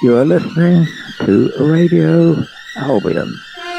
You are listening to Radio Albion.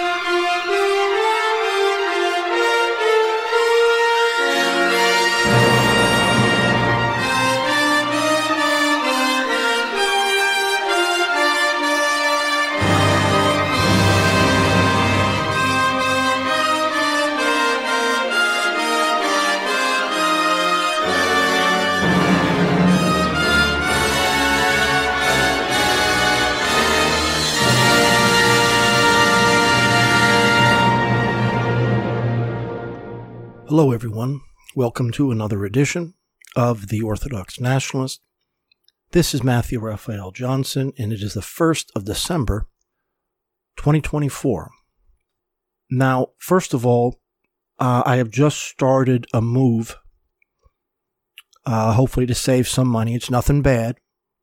Hello, everyone. Welcome to another edition of The Orthodox Nationalist. This is Matthew Raphael Johnson, and it is the 1st of December, 2024. Now, first of all, I have just started a move, hopefully to save some money. It's nothing bad.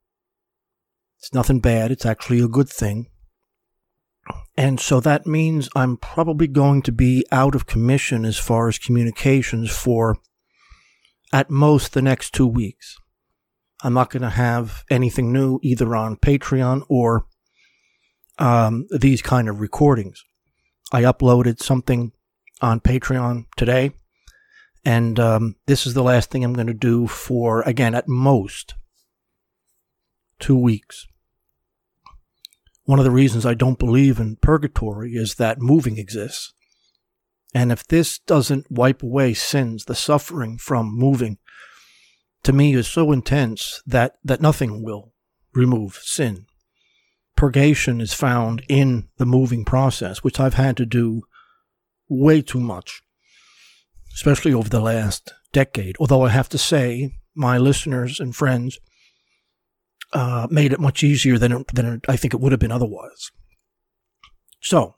It's actually a good thing. And so that means I'm probably going to be out of commission as far as communications for at most the next 2 weeks. I'm not going to have anything new either on Patreon or these kind of recordings. I uploaded something on Patreon today, and this is the last thing I'm going to do for, again, at most 2 weeks. One of the reasons I don't believe in purgatory is that moving exists. And if this doesn't wipe away sins, the suffering from moving, to me is so intense that nothing will remove sin. Purgation is found in the moving process, which I've had to do way too much, especially over the last decade. Although I have to say, my listeners and friends made it much easier than I think it would have been otherwise. So,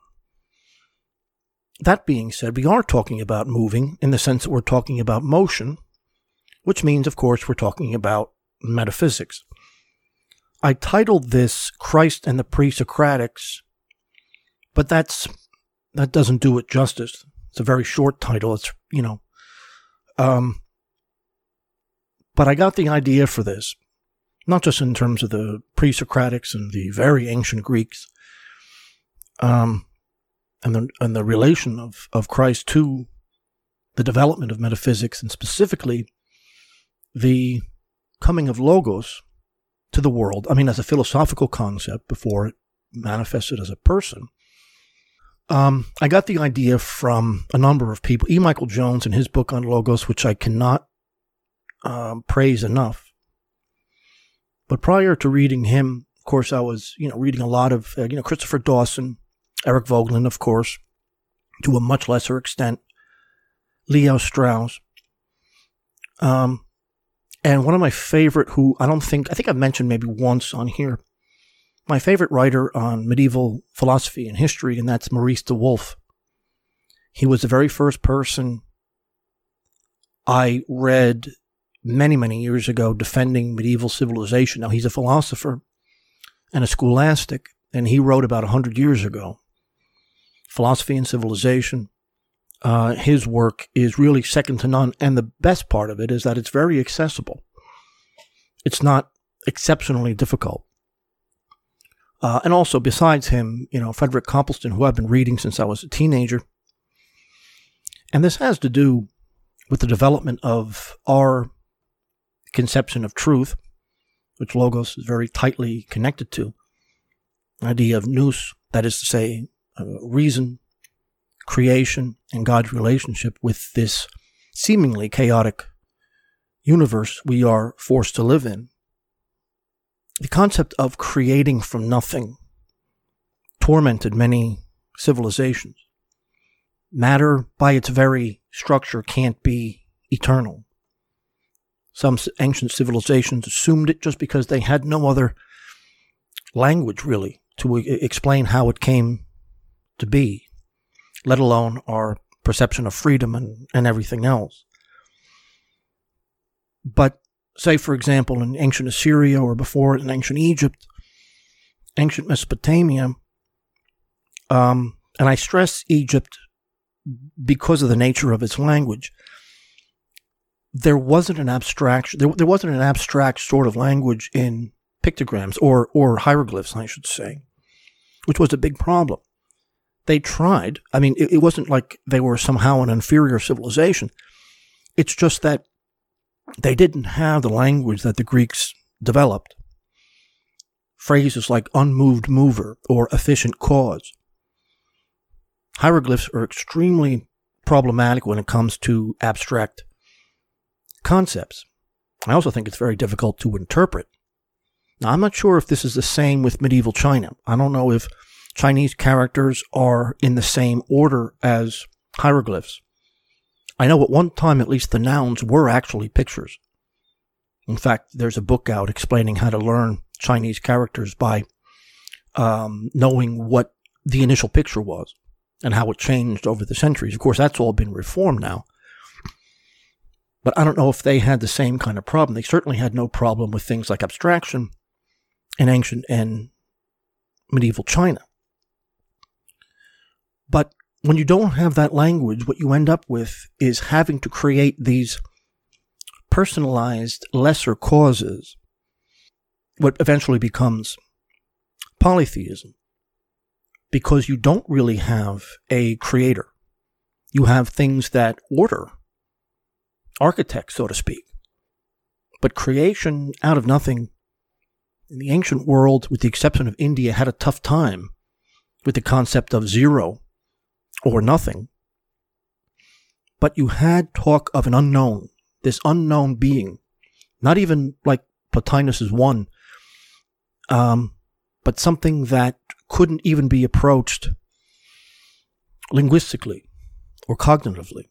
that being said, we are talking about moving in the sense that we're talking about motion, which means, of course, we're talking about metaphysics. I titled this Christ and the Pre-Socratics, but that doesn't do it justice. It's a very short title. It's, but I got the idea for this. Not just in terms of the pre-Socratics and the very ancient Greeks, and the relation of Christ to the development of metaphysics, and specifically the coming of Logos to the world. I mean, as a philosophical concept before it manifested as a person. I got the idea from a number of people. E. Michael Jones in his book on Logos, which I cannot praise enough. But prior to reading him, of course, I was, reading a lot of, Christopher Dawson, Eric Voegelin, of course, to a much lesser extent, Leo Strauss. And one of my favorite I think I've mentioned maybe once on here, my favorite writer on medieval philosophy and history, and that's Maurice de Wolf. He was the very first person I read many, many years ago defending medieval civilization. Now, he's a philosopher and a scholastic, and he wrote about 100 years ago, Philosophy and Civilization. His work is really second to none, and the best part of it is that it's very accessible. It's not exceptionally difficult. And also, besides him, Frederick Copleston, who I've been reading since I was a teenager. And this has to do with the development of our conception of truth, which Logos is very tightly connected to. The idea of nous, that is to say, reason, creation, and God's relationship with this seemingly chaotic universe we are forced to live in. The concept of creating from nothing tormented many civilizations. Matter, by its very structure, can't be eternal. Some ancient civilizations assumed it just because they had no other language, really, to explain how it came to be, let alone our perception of freedom and everything else. But, say, for example, in ancient Assyria or before in ancient Egypt, ancient Mesopotamia, and I stress Egypt because of the nature of its language, there wasn't an abstract sort of language in pictograms, or hieroglyphs, I should say, which was a big problem. They tried. I mean, it wasn't like they were somehow an inferior civilization. It's just that they didn't have the language that the Greeks developed. Phrases like unmoved mover or efficient cause. Hieroglyphs are extremely problematic when it comes to abstract concepts. I also think it's very difficult to interpret. Now, I'm not sure if this is the same with medieval China. I don't know if Chinese characters are in the same order as hieroglyphs. I know at one time, at least, the nouns were actually pictures. In fact, there's a book out explaining how to learn Chinese characters by knowing what the initial picture was and how it changed over the centuries. Of course, that's all been reformed now. But I don't know if they had the same kind of problem. They certainly had no problem with things like abstraction in ancient and medieval China. But when you don't have that language, what you end up with is having to create these personalized lesser causes, what eventually becomes polytheism, because you don't really have a creator. You have things that order, architects, so to speak. But creation out of nothing in the ancient world, with the exception of India, had a tough time with the concept of zero or nothing. But you had talk of an unknown, this unknown being, not even like Plotinus's one, but something that couldn't even be approached linguistically or cognitively.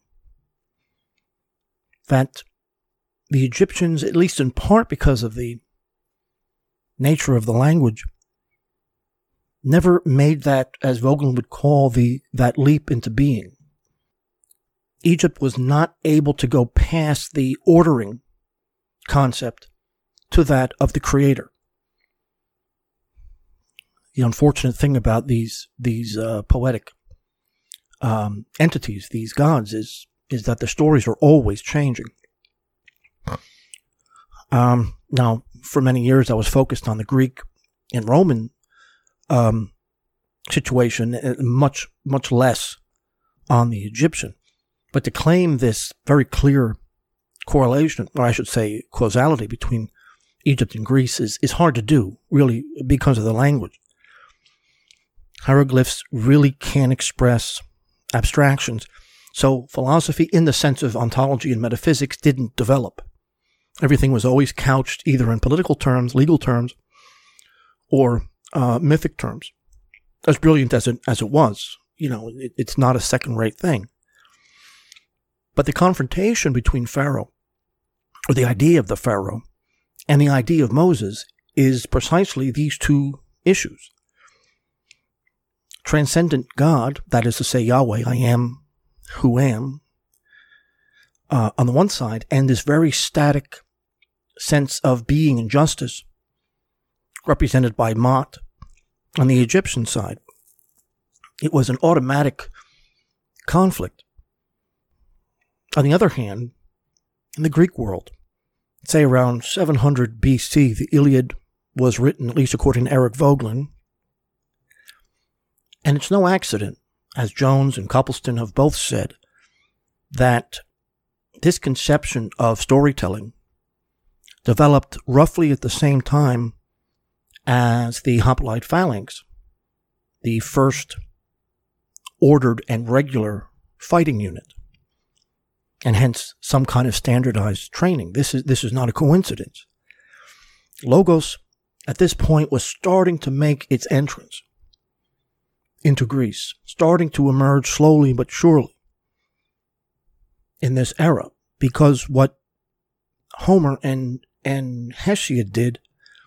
That the Egyptians, at least in part because of the nature of the language, never made that, as Vogelin would call, that leap into being. Egypt was not able to go past the ordering concept to that of the creator. The unfortunate thing about these poetic entities, these gods, is that the stories are always changing. Now, for many years, I was focused on the Greek and Roman situation, much less on the Egyptian. But to claim this very clear correlation, or I should say causality, between Egypt and Greece is hard to do, really, because of the language. Hieroglyphs really can't express abstractions. So philosophy, in the sense of ontology and metaphysics, didn't develop. Everything was always couched either in political terms, legal terms, or mythic terms. As brilliant as it was, it's not a second-rate thing. But the confrontation between Pharaoh, or the idea of the Pharaoh, and the idea of Moses is precisely these two issues. Transcendent God, that is to say Yahweh, I am who am, on the one side, and this very static sense of being and justice, represented by Ma'at, on the Egyptian side. It was an automatic conflict. On the other hand, in the Greek world, say around 700 BC, the Iliad was written, at least according to Eric Vogelin. And it's no accident, as Jones and Copleston have both said, that this conception of storytelling developed roughly at the same time as the Hoplite Phalanx, the first ordered and regular fighting unit, and hence some kind of standardized training. This is not a coincidence. Logos, at this point, was starting to make its entrance into Greece, starting to emerge slowly but surely in this era, because what Homer and Hesiod did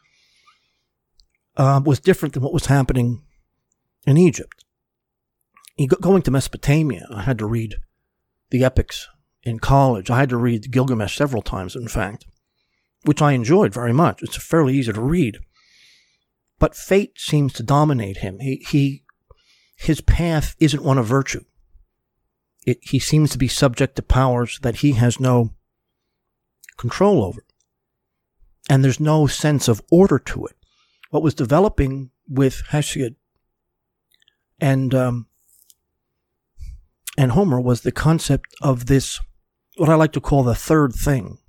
was different than what was happening in Egypt. Going to Mesopotamia, I had to read the epics in college. I had to read Gilgamesh several times, in fact, which I enjoyed very much. It's fairly easy to read. But fate seems to dominate him. His path isn't one of virtue. He seems to be subject to powers that he has no control over. and there's no sense of order to it. What was developing with Hesiod and Homer was the concept of this, what I like to call the third thing.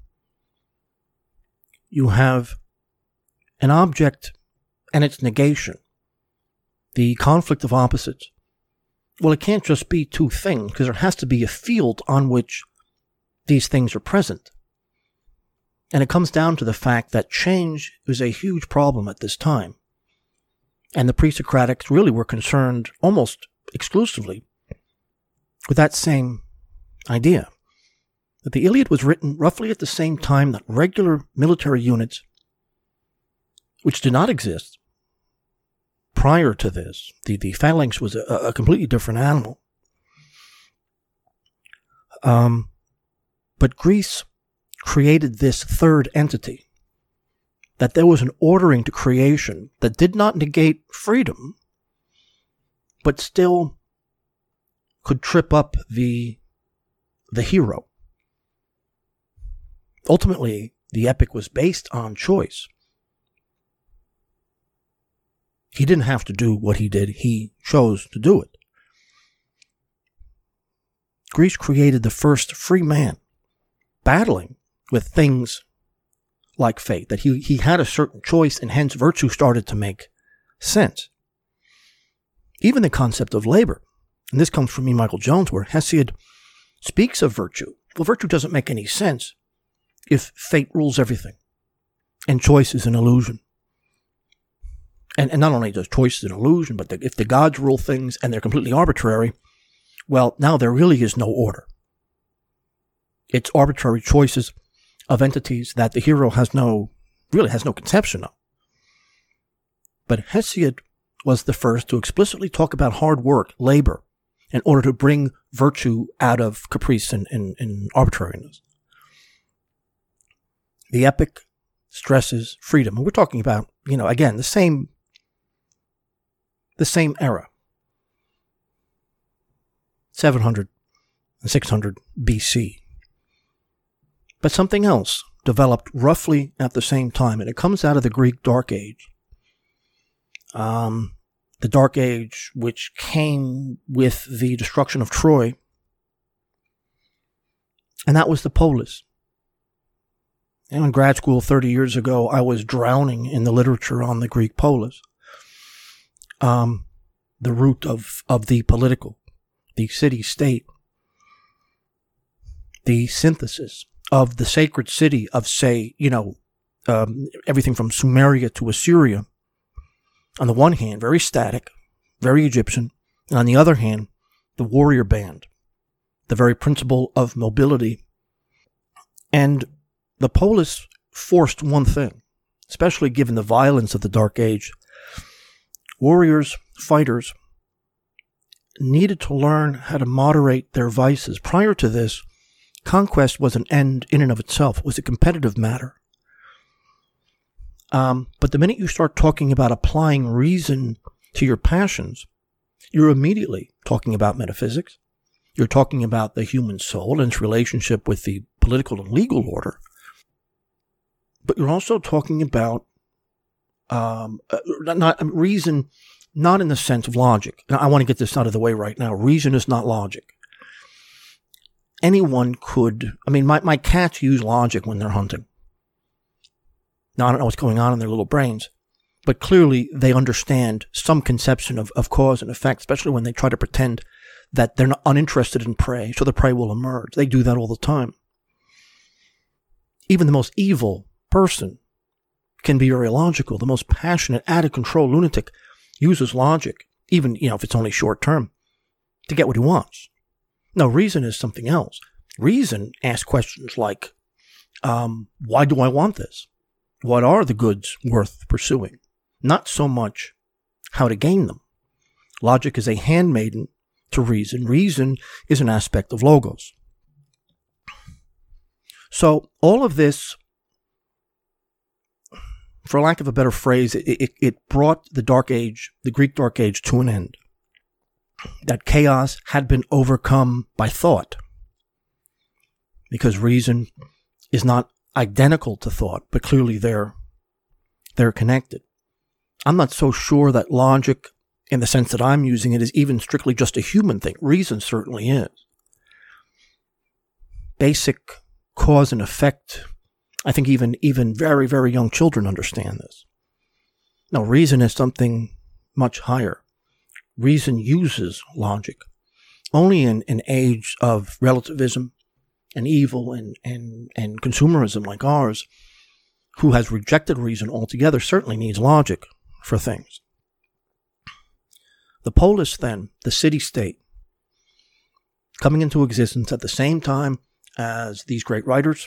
You have an object and its negation, the conflict of opposites. Well, it can't just be two things, because there has to be a field on which these things are present. And it comes down to the fact that change is a huge problem at this time. And the pre-Socratics really were concerned almost exclusively with that same idea. That the Iliad was written roughly at the same time that regular military units, which did not exist prior to this, the phalanx was a completely different animal. But Greece created this third entity, that there was an ordering to creation that did not negate freedom, but still could trip up the hero. Ultimately, the epic was based on choice. He didn't have to do what he did. He chose to do it. Greece created the first free man, battling with things like fate, that he had a certain choice, and hence virtue started to make sense. Even the concept of labor, and this comes from E. Michael Jones, where Hesiod speaks of virtue. Well, virtue doesn't make any sense if fate rules everything, and choice is an illusion. And not only does choice is an illusion, but if the gods rule things and they're completely arbitrary, well, now there really is no order. It's arbitrary choices of entities that the hero really has no conception of. But Hesiod was the first to explicitly talk about hard work, labor, in order to bring virtue out of caprice and arbitrariness. The epic stresses freedom. And we're talking about, again, the same era. 700 and 600 BC. But something else developed roughly at the same time, and it comes out of the Greek Dark Age. The Dark Age, which came with the destruction of Troy, and that was the polis. And in grad school 30 years ago, I was drowning in the literature on the Greek polis. The root of the political, the city-state, the synthesis of the sacred city of, say, everything from Sumeria to Assyria. On the one hand, very static, very Egyptian, and on the other hand, the warrior band, the very principle of mobility. And the polis forced one thing, especially given the violence of the Dark Age. Warriors, fighters, needed to learn how to moderate their vices. Prior to this, conquest was an end in and of itself. It was a competitive matter. But the minute you start talking about applying reason to your passions, you're immediately talking about metaphysics. You're talking about the human soul and its relationship with the political and legal order. But you're also talking about reason, not in the sense of logic. And I want to get this out of the way right now. Reason is not logic. Anyone could, my cats use logic when they're hunting. Now, I don't know what's going on in their little brains, but clearly they understand some conception of cause and effect, especially when they try to pretend that they're not uninterested in prey, so the prey will emerge. They do that all the time. Even the most evil person can be very logical. The most passionate, out-of-control lunatic uses logic, even, if it's only short-term, to get what he wants. No, reason is something else. Reason asks questions like, why do I want this? What are the goods worth pursuing? Not so much how to gain them. Logic is a handmaiden to reason. Reason is an aspect of logos. So all of this, for lack of a better phrase, it brought the Dark Age, the Greek Dark Age, to an end. That chaos had been overcome by thought, because reason is not identical to thought, but clearly they're connected. I'm not so sure that logic, in the sense that I'm using it, is even strictly just a human thing. Reason certainly is. Basic cause and effect, I think even very, very young children understand this. No, reason is something much higher. Reason uses logic. Only in an age of relativism and evil and consumerism like ours, who has rejected reason altogether, certainly needs logic for things. The polis, then, the city-state, coming into existence at the same time as these great writers,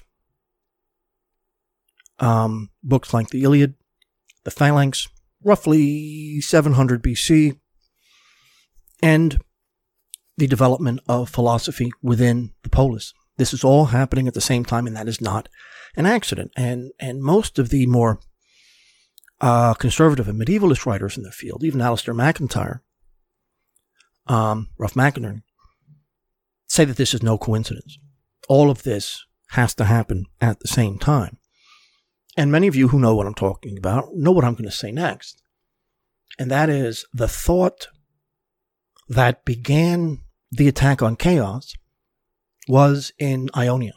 books like the Iliad, the Phalanx, roughly 700 BC, and the development of philosophy within the polis. This is all happening at the same time, and that is not an accident. And most of the more conservative and medievalist writers in the field, even Alistair MacIntyre, Ralph McInerney, say that this is no coincidence. All of this has to happen at the same time. And many of you who know what I'm talking about know what I'm going to say next. And that is the thought that began the attack on chaos was in Ionia.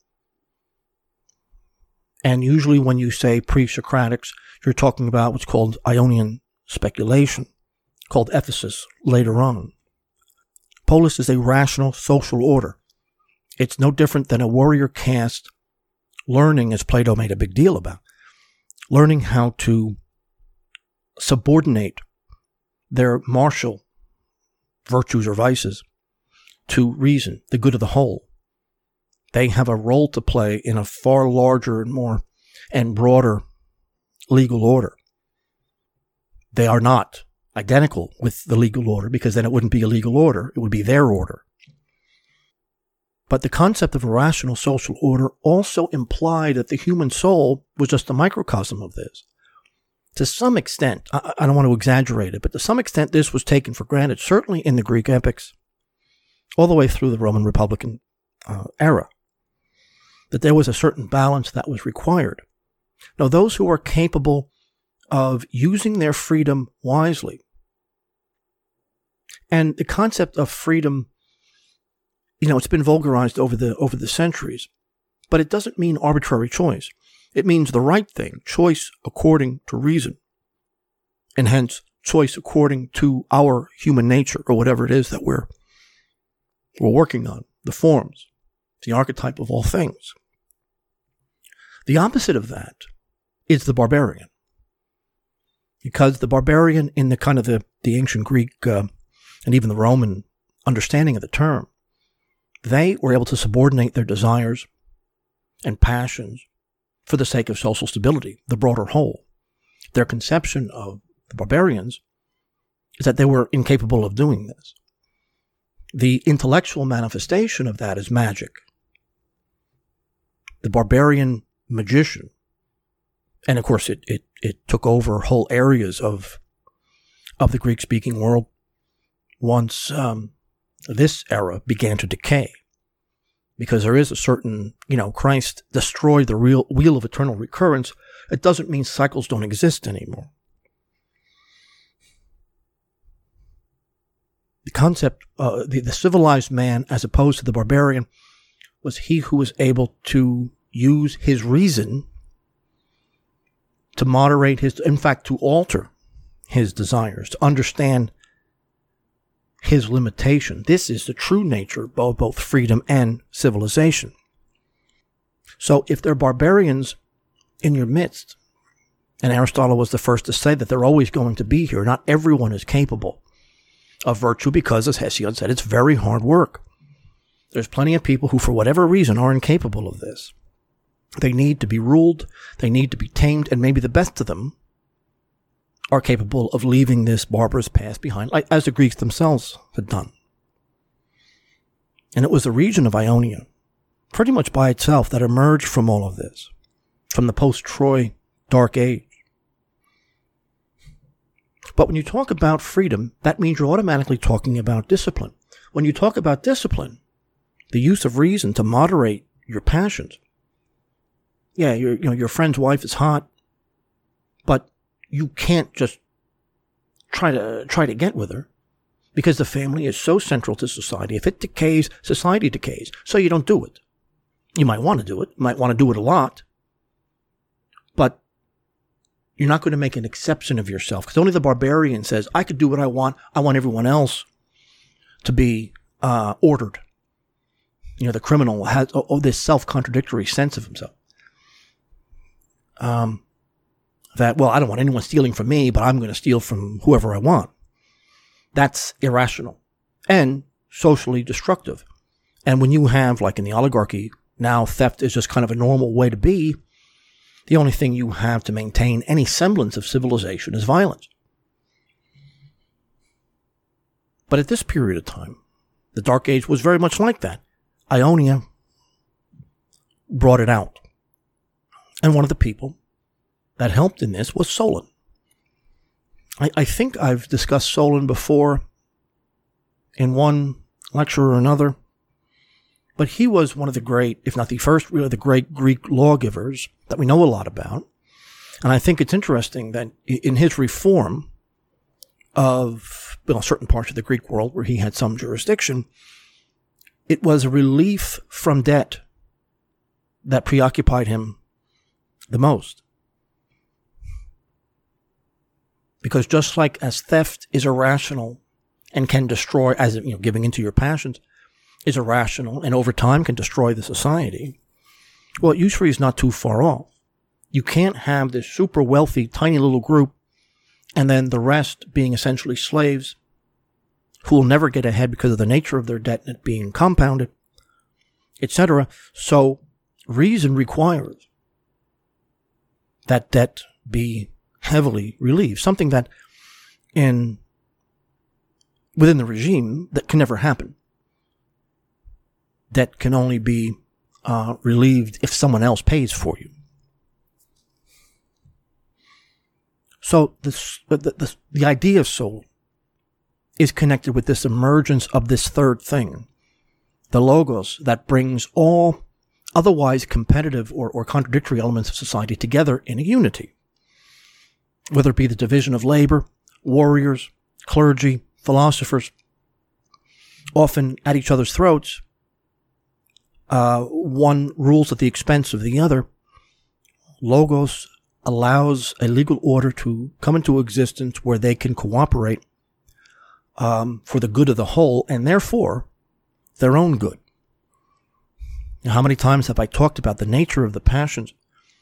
And usually when you say pre-Socratics, you're talking about what's called Ionian speculation, called Ephesus later on. Polis is a rational social order. It's no different than a warrior caste learning, as Plato made a big deal about, learning how to subordinate their martial virtues or vices to reason, the good of the whole. They have a role to play in a far larger and more and broader legal order. They are not identical with the legal order, because then it wouldn't be a legal order, it would be their order. But the concept of a rational social order also implied that the human soul was just a microcosm of this. To some extent, I don't want to exaggerate it, but to some extent this was taken for granted, certainly in the Greek epics, all the way through the Roman Republican era, that there was a certain balance that was required. Now, those who are capable of using their freedom wisely, and the concept of freedom, it's been vulgarized over the centuries, but it doesn't mean arbitrary choice. It means the right thing, choice according to reason, and hence choice according to our human nature, or whatever it is that we're working on, the forms, the archetype of all things. The opposite of that is the barbarian, because the barbarian, in the kind of the ancient Greek and even the Roman understanding of the term, they were able to subordinate their desires and passions for the sake of social stability, the broader whole. Their conception of the barbarians is that they were incapable of doing this. The intellectual manifestation of that is magic. The barbarian magician, and of course it took over whole areas of the Greek-speaking world once this era began to decay. Because there is a certain, Christ destroyed the real wheel of eternal recurrence. It doesn't mean cycles don't exist anymore. The concept, the civilized man, as opposed to the barbarian, was he who was able to use his reason to moderate to alter his desires, to understand his limitation. This is the true nature of both freedom and civilization. So if there are barbarians in your midst, and Aristotle was the first to say that they're always going to be here, not everyone is capable of virtue, because, as Hesiod said, it's very hard work. There's plenty of people who, for whatever reason, are incapable of this. They need to be ruled, they need to be tamed, and maybe the best of them are capable of leaving this barbarous past behind, like as the Greeks themselves had done. And it was the region of Ionia, pretty much by itself, that emerged from all of this, from the post-Troy Dark Age. But when you talk about freedom, that means you're automatically talking about discipline. When you talk about discipline, the use of reason to moderate your passions, Yeah, your friend's wife is hot, but you can't just try to get with her because the family is so central to society. If it decays, society decays. So you don't do it. You might want to do it. You might want to do it a lot, but you're not going to make an exception of yourself because only the barbarian says, I could do what I want. I want everyone else to be ordered. The criminal has this self-contradictory sense of himself. That, well, I don't want anyone stealing from me, but I'm going to steal from whoever I want. That's irrational and socially destructive. And when you have, like in the oligarchy, now theft is just kind of a normal way to be, the only thing you have to maintain any semblance of civilization is violence. But at this period of time, the Dark Age was very much like that. Ionia brought it out. And one of the people that helped in this was Solon. I think I've discussed Solon before in one lecture or another, but he was one of the great, if not the first, really the great Greek lawgivers that we know a lot about. And I think it's interesting that in his reform of certain parts of the Greek world where he had some jurisdiction, it was a relief from debt that preoccupied him the most. Because just like as theft is irrational and can destroy, as giving into your passions is irrational and over time can destroy the society, well, usury is not too far off. You can't have this super wealthy, tiny little group and then the rest being essentially slaves who will never get ahead because of the nature of their debt and it being compounded, etc. So reason requires that debt be heavily relieved, something that within the regime that can never happen. Debt can only be relieved if someone else pays for you. So the idea of soul is connected with this emergence of this third thing, the logos that brings all otherwise competitive or contradictory elements of society together in a unity. Whether it be the division of labor, warriors, clergy, philosophers, often at each other's throats, one rules at the expense of the other. Logos allows a legal order to come into existence where they can cooperate for the good of the whole and therefore their own good. Now, how many times have I talked about the nature of the passions?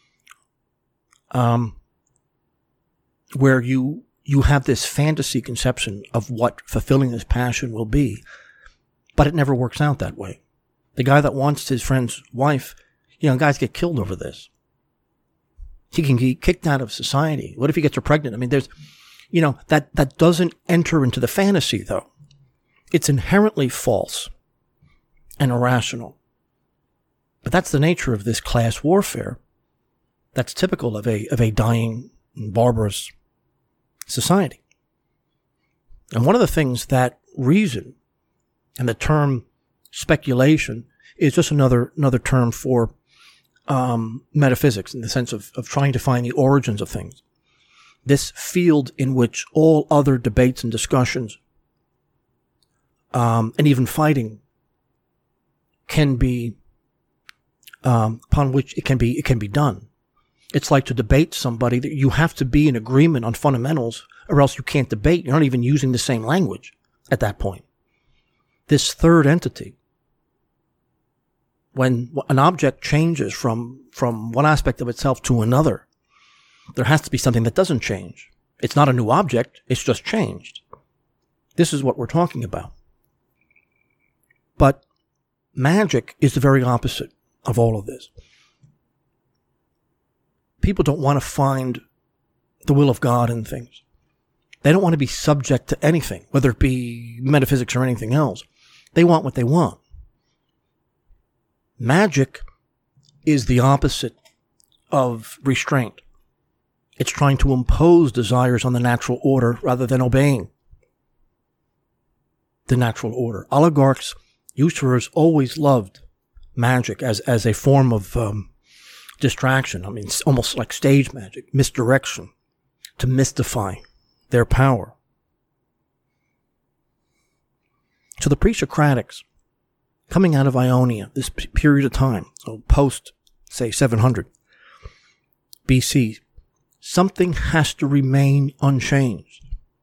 Where you have this fantasy conception of what fulfilling this passion will be, but it never works out that way. The guy that wants his friend's wife, guys get killed over this. He can get kicked out of society. What if he gets her pregnant? I mean, there's, that doesn't enter into the fantasy, though. It's inherently false and irrational. But that's the nature of this class warfare that's typical of a dying and barbarous society. And one of the things that reason and the term speculation is just another term for metaphysics in the sense of trying to find the origins of things. This field in which all other debates and discussions and even fighting can be upon which it can be done. It's like to debate somebody that you have to be in agreement on fundamentals or else you can't debate. You're not even using the same language at that point. This third entity, when an object changes from one aspect of itself to another, there has to be something that doesn't change. It's not a new object, it's just changed. This is what we're talking about. But magic is the very opposite of all of this. People don't want to find the will of God in things. They don't want to be subject to anything, whether it be metaphysics or anything else. They want what they want. Magic is the opposite of restraint. It's trying to impose desires on the natural order rather than obeying the natural order. Oligarchs, usurers always loved magic as a form of distraction. I mean, it's almost like stage magic, misdirection, to mystify their power. So the pre-Socratics, coming out of Ionia, this period of time, so post, say, 700 BC, something has to remain unchanged.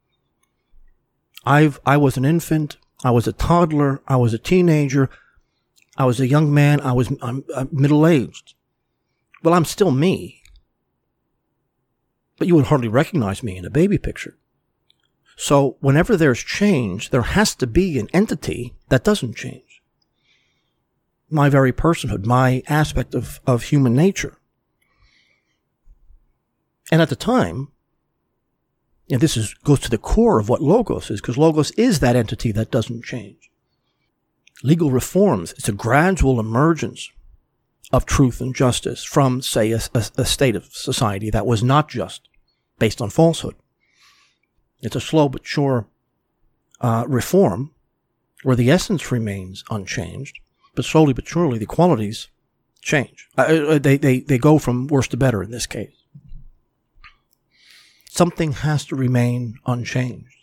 I was an infant, I was a toddler, I was a teenager, I was a young man, I'm middle-aged. Well, I'm still me. But you would hardly recognize me in a baby picture. So whenever there's change, there has to be an entity that doesn't change. My very personhood, my aspect of human nature. And at the time, this goes to the core of what Logos is, because Logos is that entity that doesn't change. Legal reforms, it's a gradual emergence of truth and justice from, say, a state of society that was not just, based on falsehood. It's a slow but sure reform where the essence remains unchanged, but slowly but surely the qualities change. They go from worse to better in this case. Something has to remain unchanged.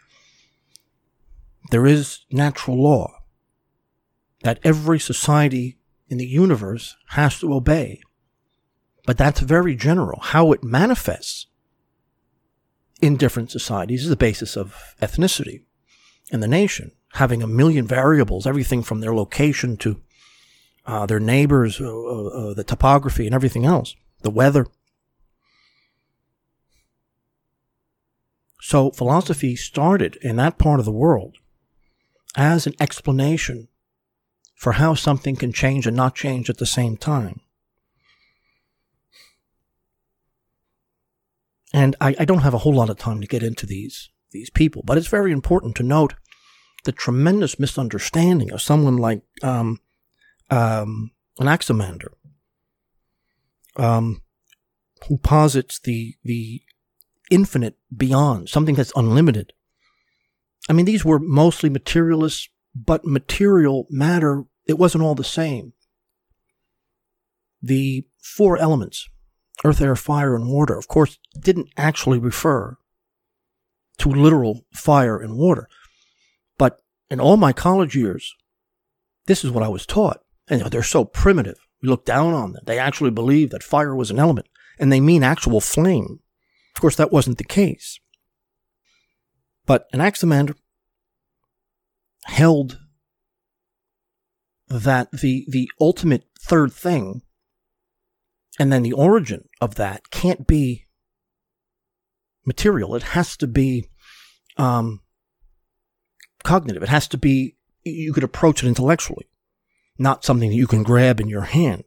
There is natural law that every society in the universe has to obey. But that's very general. How it manifests in different societies is the basis of ethnicity and the nation, having a million variables, everything from their location to their neighbors, the topography and everything else, the weather. So philosophy started in that part of the world as an explanation for how something can change and not change at the same time. And I don't have a whole lot of time to get into these people, but it's very important to note the tremendous misunderstanding of someone like Anaximander, who posits the infinite beyond, something that's unlimited. I mean, these were mostly materialists, but material matter, it wasn't all the same. The four elements, earth, air, fire, and water, of course, didn't actually refer to literal fire and water. But in all my college years, this is what I was taught. And they're so primitive. We look down on them. They actually believe that fire was an element, and they mean actual flame. Of course, that wasn't the case. But Anaximander held that the ultimate third thing, and then the origin of that, can't be material. It has to be cognitive. It has to be, you could approach it intellectually, not something that you can grab in your hand.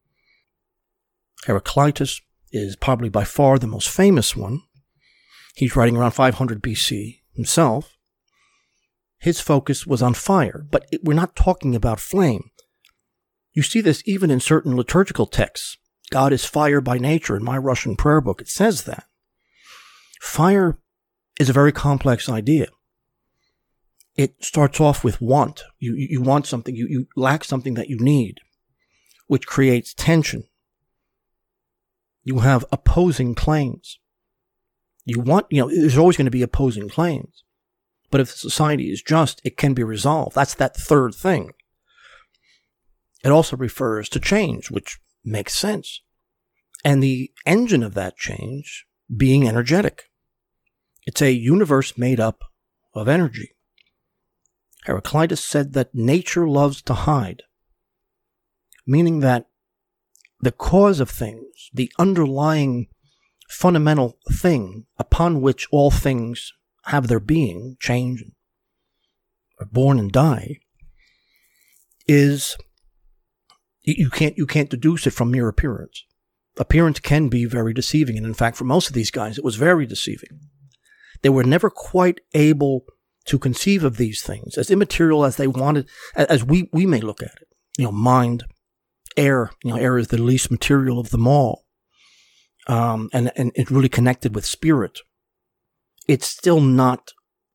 Heraclitus is probably by far the most famous one. He's writing around 500 BC himself. His focus was on fire, but we're not talking about flame. You see this even in certain liturgical texts. God is fire by nature. In my Russian prayer book, it says that. Fire is a very complex idea. It starts off with want. You want something, you lack something that you need, which creates tension. You have opposing claims. There's always going to be opposing claims. But if the society is just, it can be resolved. That's that third thing. It also refers to change, which makes sense. And the engine of that change being energetic. It's a universe made up of energy. Heraclitus said that nature loves to hide, meaning that the cause of things, the underlying fundamental thing upon which all things have their being, change, are born and die, is you can't deduce it from mere appearance. Appearance can be very deceiving, and in fact, for most of these guys, it was very deceiving. They were never quite able to conceive of these things as immaterial as they wanted, as we may look at it. Mind, air. Air is the least material of them all, and it really connected with spirit. It's still not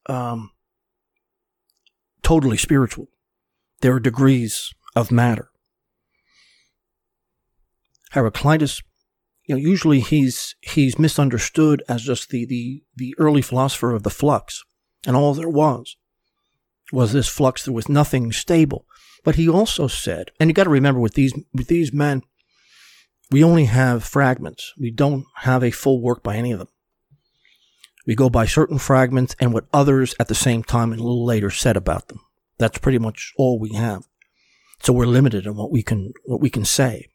totally spiritual. There are degrees of matter. Heraclitus, usually he's misunderstood as just the early philosopher of the flux, and all there was this flux. There was nothing stable. But he also said, and you got to remember with these men, we only have fragments. We don't have a full work by any of them. We go by certain fragments and what others at the same time and a little later said about them. That's pretty much all we have. So we're limited in what we can say.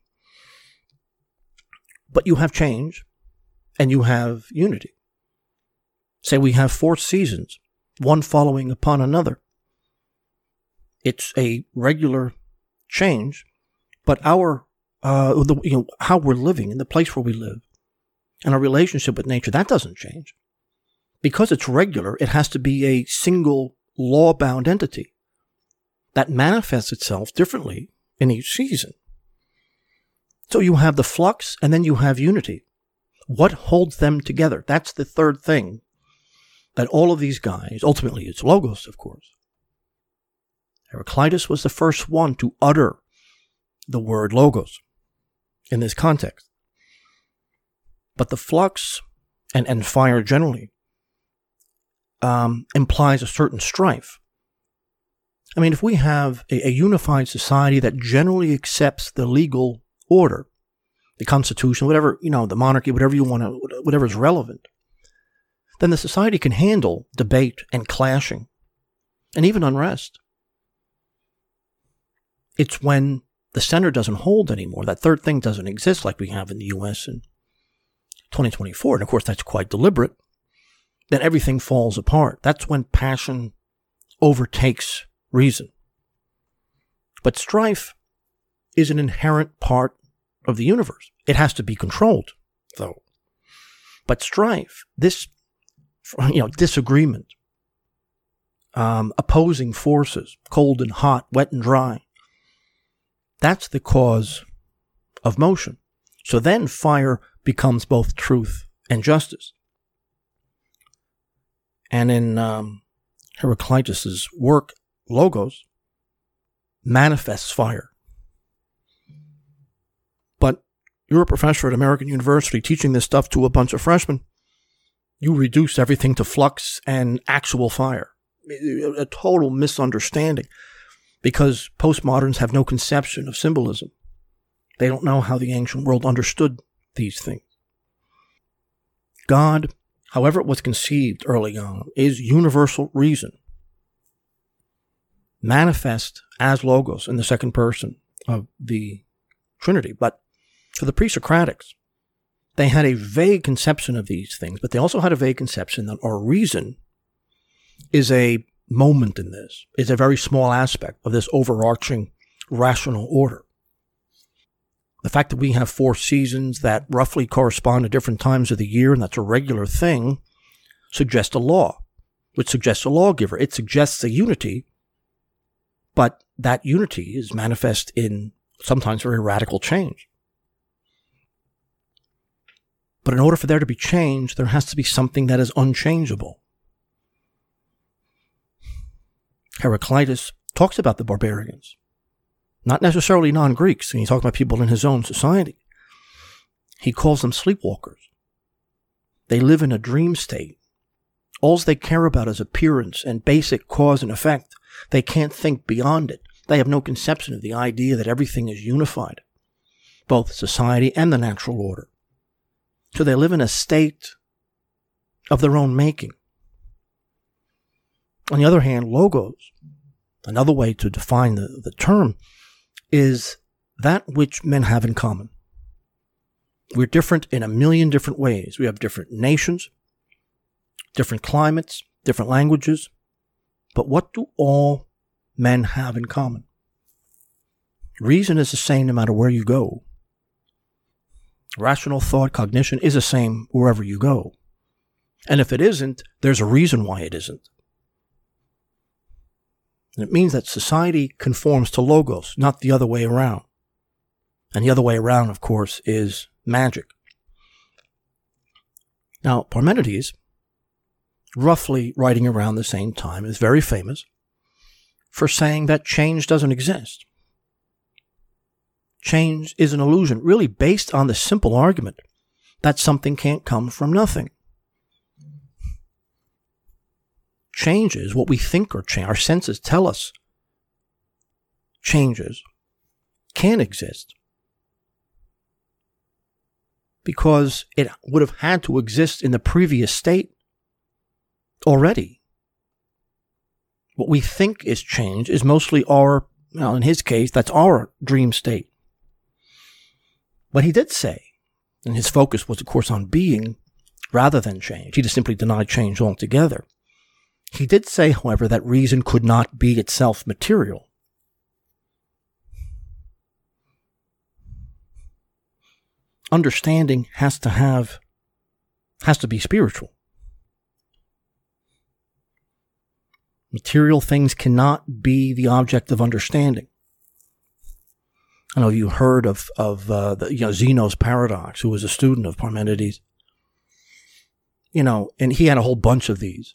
But you have change and you have unity. Say we have 4 seasons, one following upon another. It's a regular change, but our how we're living in the place where we live and our relationship with nature, that doesn't change. Because it's regular, it has to be a single law-bound entity that manifests itself differently in each season. So you have the flux and then you have unity. What holds them together? That's the third thing that all of these guys, ultimately it's Logos, of course. Heraclitus was the first one to utter the word Logos in this context. But the flux and fire generally implies a certain strife. I mean, if we have a unified society that generally accepts the legal order, the Constitution, whatever, the monarchy, whatever you want to, whatever is relevant, then the society can handle debate and clashing and even unrest. It's when the center doesn't hold anymore, that third thing doesn't exist like we have in the U.S. in 2024, and of course that's quite deliberate, then everything falls apart. That's when passion overtakes reason. But strife is an inherent part of the universe. It has to be controlled, though. But strife, this, disagreement, opposing forces, cold and hot, wet and dry, that's the cause of motion. So then fire becomes both truth and justice. And in Heraclitus's work, Logos manifests fire. But you're a professor at American University teaching this stuff to a bunch of freshmen. You reduce everything to flux and actual fire. A total misunderstanding. Because postmoderns have no conception of symbolism. They don't know how the ancient world understood these things. God, however it was conceived early on, is universal reason, manifest as Logos in the second person of the Trinity. But for the pre-Socratics, they had a vague conception of these things, but they also had a vague conception that our reason is a moment in this, is a very small aspect of this overarching rational order. The fact that we have 4 seasons that roughly correspond to different times of the year, and that's a regular thing, suggests a law, which suggests a lawgiver. It suggests a unity, but that unity is manifest in sometimes very radical change. But in order for there to be change, there has to be something that is unchangeable. Heraclitus talks about the barbarians, not necessarily non-Greeks, and he talks about people in his own society. He calls them sleepwalkers. They live in a dream state. All they care about is appearance and basic cause and effect. They can't think beyond it. They have no conception of the idea that everything is unified, both society and the natural order. So they live in a state of their own making. On the other hand, Logos, another way to define the term, is that which men have in common. We're different in a million different ways. We have different nations, different climates, different languages. But what do all men have in common? Reason is the same no matter where you go. Rational thought, cognition is the same wherever you go. And if it isn't, there's a reason why it isn't. And it means that society conforms to Logos, not the other way around. And the other way around, of course, is magic. Now, Parmenides, roughly writing around the same time, is very famous for saying that change doesn't exist. change is an illusion, really based on the simple argument that something can't come from nothing. Changes, what we think are change, our senses tell us changes can exist because it would have had to exist in the previous state already. What we think is change is mostly our, well, in his case, that's our dream state. But he did say, and his focus was, of course, on being rather than change. He just simply denied change altogether. He did say, however, that reason could not be itself material. Understanding has to be spiritual. Material things cannot be the object of understanding. I know you heard of Zeno's paradox, who was a student of Parmenides. And he had a whole bunch of these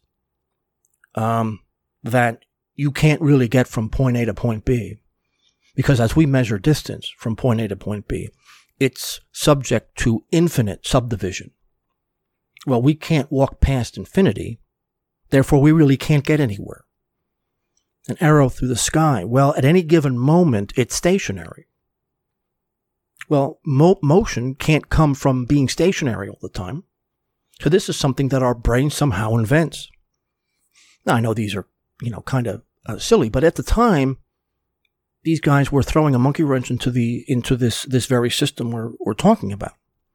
that you can't really get from point A to point B, because as we measure distance from point A to point B, it's subject to infinite subdivision. Well, we can't walk past infinity, therefore we really can't get anywhere. An arrow through the sky, well, at any given moment, it's stationary. Well, motion can't come from being stationary all the time. So this is something that our brain somehow invents. Now, I know these are, kind of silly, but at the time, these guys were throwing a monkey wrench into this very system we're talking about.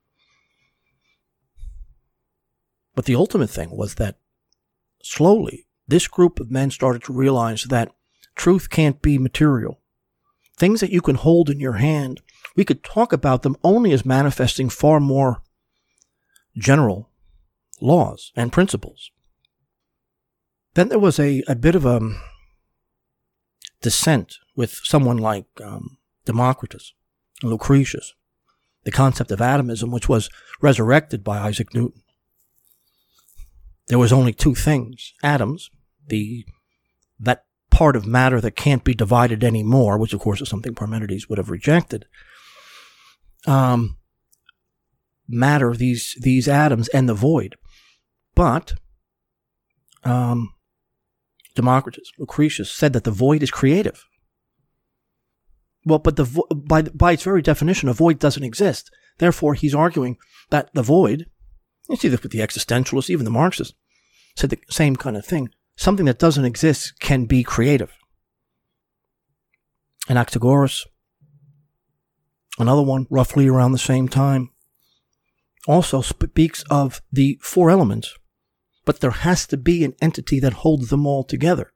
But the ultimate thing was that slowly, this group of men started to realize that truth can't be material. Things that you can hold in your hand, we could talk about them only as manifesting far more general laws and principles. Then there was a bit of a dissent with someone like Democritus and Lucretius, the concept of atomism, which was resurrected by Isaac Newton. There was only two things: atoms, that part of matter that can't be divided anymore, which of course is something Parmenides would have rejected. Matter, these atoms, and the void. But Democritus, Lucretius said that the void is creative. Well, but by its very definition, a void doesn't exist. Therefore, he's arguing that the void, you see this with the existentialists, even the Marxists, said the same kind of thing. Something that doesn't exist can be creative. Anaxagoras, another one roughly around the same time, also speaks of the four elements, but there has to be an entity that holds them all together.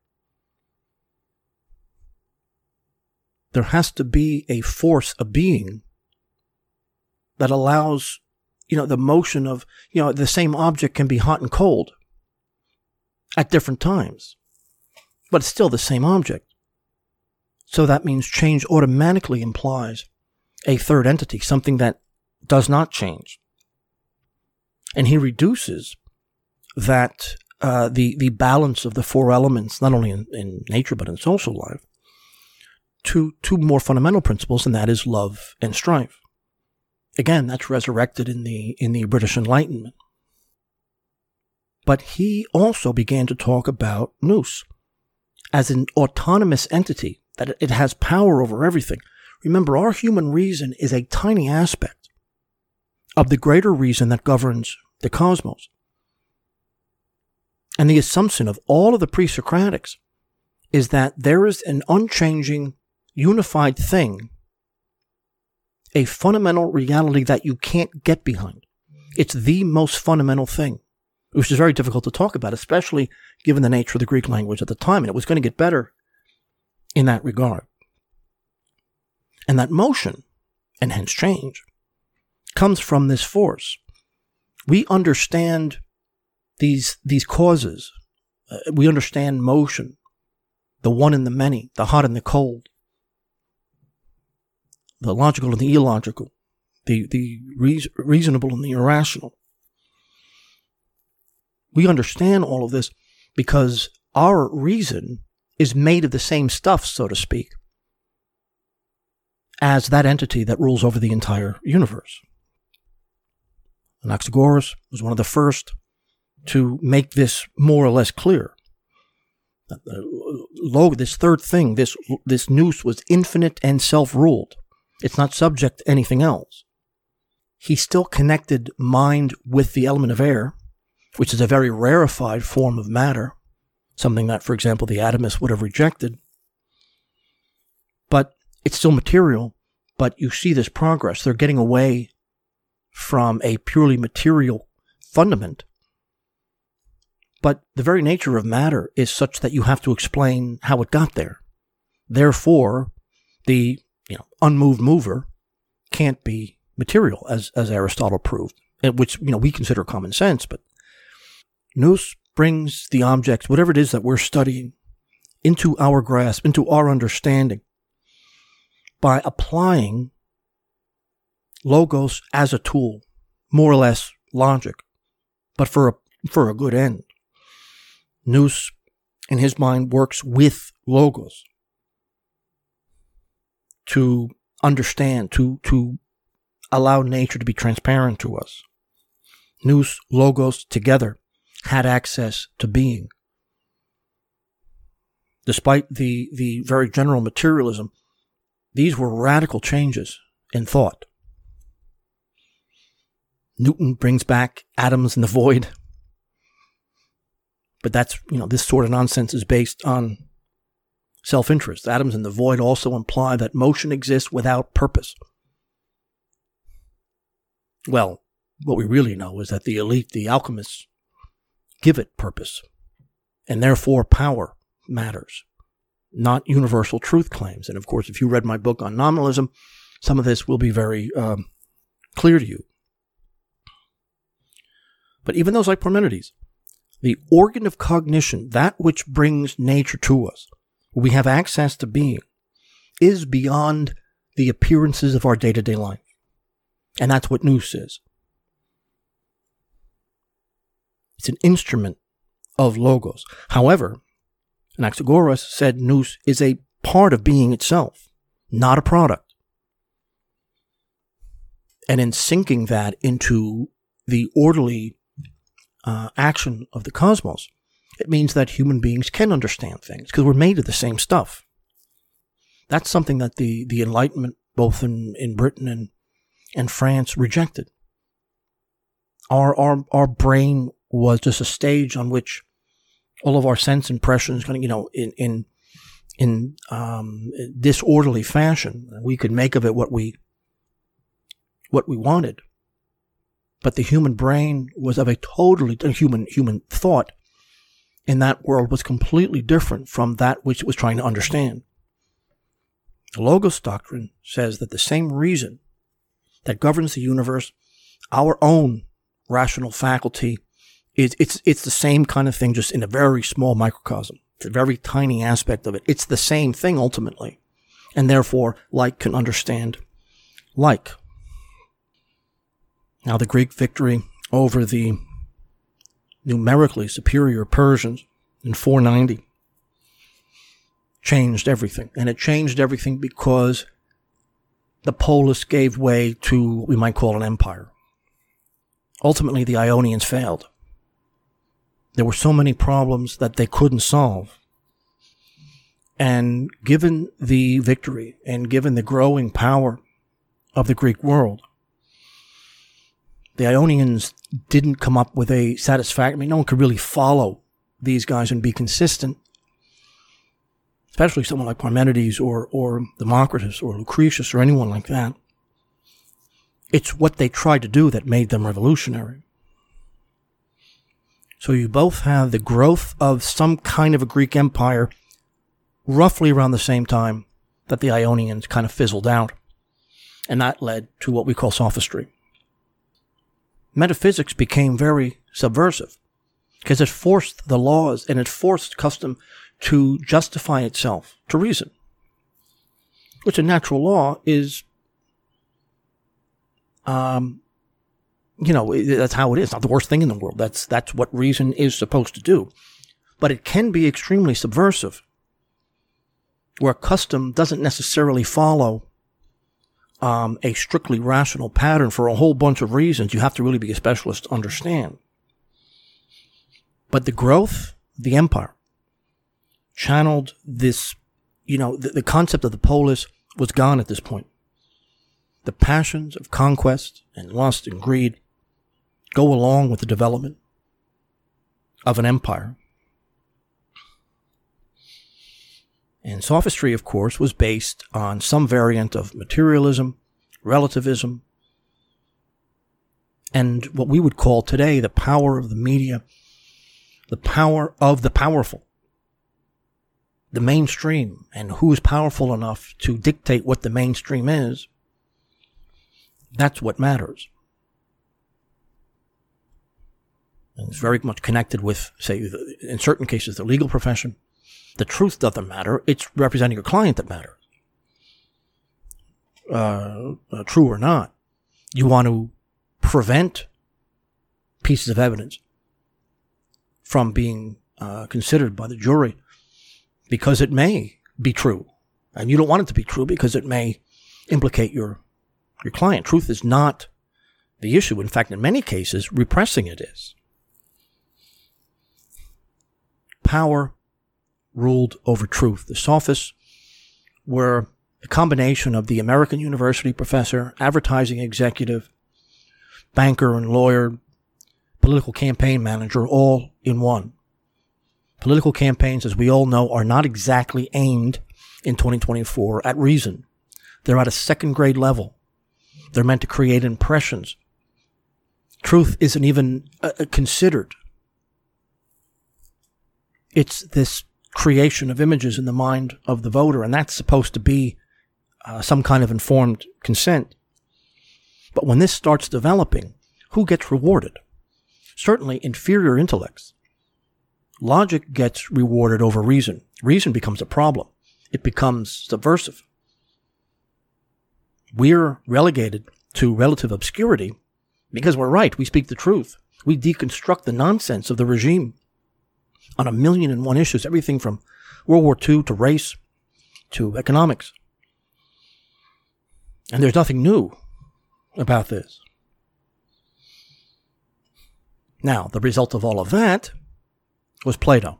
There has to be a force, a being, that allows, the motion of, the same object can be hot and cold at different times, but it's still the same object. So that means change automatically implies a third entity, something that does not change. And he reduces that the balance of the four elements, not only in nature but in social life, to two more fundamental principles, and that is love and strife. Again, that's resurrected in the British Enlightenment. But he also began to talk about nous as an autonomous entity, that it has power over everything. Remember, our human reason is a tiny aspect of the greater reason that governs the cosmos. And the assumption of all of the pre-Socratics is that there is an unchanging, unified thing, a fundamental reality that you can't get behind. It's the most fundamental thing, which is very difficult to talk about, especially given the nature of the Greek language at the time. And it was going to get better in that regard. And that motion, and hence change, comes from this force. We understand these causes. We understand motion, the one and the many, the hot and the cold, the logical and the illogical, the reasonable and the irrational. We understand all of this because our reason is made of the same stuff, so to speak. as that entity that rules over the entire universe. Anaxagoras was one of the first to make this more or less clear. This third thing, this nous was infinite and self-ruled. It's not subject to anything else. He still connected mind with the element of air, which is a very rarefied form of matter, something that, for example, the atomists would have rejected. But it's still material, but you see this progress. They're getting away from a purely material fundament. But the very nature of matter is such that you have to explain how it got there. Therefore, the unmoved mover can't be material, as Aristotle proved, which we consider common sense. But nous brings the objects, whatever it is that we're studying, into our grasp, into our understanding, by applying logos as a tool, more or less logic, but for a good end. Nous, in his mind, works with logos to understand, to allow nature to be transparent to us. Nous, logos, together had access to being. Despite the very general materialism, these were radical changes in thought. Newton brings back atoms in the void. But that's, this sort of nonsense is based on self-interest. Atoms in the void also imply that motion exists without purpose. Well, what we really know is that the elite, the alchemists, give it purpose. And therefore power matters, not universal truth claims. And of course, if you read my book on nominalism, some of this will be very clear to you. But even those like Parmenides, the organ of cognition, that which brings nature to us, we have access to being, is beyond the appearances of our day-to-day life. And that's what nous is. It's an instrument of logos. However, Anaxagoras said nous is a part of being itself, not a product. And in sinking that into the orderly action of the cosmos, it means that human beings can understand things because we're made of the same stuff. That's something that the Enlightenment, both in Britain and France, rejected. Our brain was just a stage on which all of our sense impressions, in disorderly fashion, we could make of it what we wanted. But the human brain was of a totally human thought in that world was completely different from that which it was trying to understand. The Logos doctrine says that the same reason that governs the universe, our own rational faculty, it's the same kind of thing, just in a very small microcosm. It's a very tiny aspect of it. It's the same thing ultimately, and therefore like can understand like. Now, the Greek victory over the numerically superior Persians in 490 changed everything. And it changed everything because the polis gave way to what we might call an empire. Ultimately, the Ionians failed. There were so many problems that they couldn't solve. And given the victory and given the growing power of the Greek world, the Ionians didn't come up with a satisfactory. No one could really follow these guys and be consistent, especially someone like Parmenides or Democritus or Lucretius or anyone like that. It's what they tried to do that made them revolutionary. So you both have the growth of some kind of a Greek empire roughly around the same time that the Ionians kind of fizzled out. And that led to what we call sophistry. Metaphysics became very subversive because it forced the laws and it forced custom to justify itself, to reason, which a natural law is, that's how it is. Not the worst thing in the world. That's what reason is supposed to do. But it can be extremely subversive, where custom doesn't necessarily follow a strictly rational pattern for a whole bunch of reasons you have to really be a specialist to understand. But the growth of the empire channeled this, the concept of the polis was gone at this point. The passions of conquest and lust and greed go along with the development of an empire. And sophistry, of course, was based on some variant of materialism, relativism, and what we would call today the power of the media, the power of the powerful, the mainstream, and who is powerful enough to dictate what the mainstream is. That's what matters. And it's very much connected with, say, in certain cases, the legal profession. The truth doesn't matter. It's representing your client that matters. True or not. You want to prevent pieces of evidence from being considered by the jury because it may be true. And you don't want it to be true because it may implicate your client. Truth is not the issue. In fact, in many cases, repressing it is. Power ruled over truth. The sophists were a combination of the American university professor, advertising executive, banker and lawyer, political campaign manager, all in one. Political campaigns, as we all know, are not exactly aimed in 2024 at reason. They're at a second grade level. They're meant to create impressions. Truth isn't even considered. It's this creation of images in the mind of the voter, and that's supposed to be some kind of informed consent. But when this starts developing, who gets rewarded? Certainly inferior intellects. Logic gets rewarded over reason. Reason becomes a problem. It becomes subversive. We're relegated to relative obscurity because we're right. We speak the truth. We deconstruct the nonsense of the regime on 1,000,001 issues, everything from World War II to race to economics. And there's nothing new about this. Now, the result of all of that was Plato.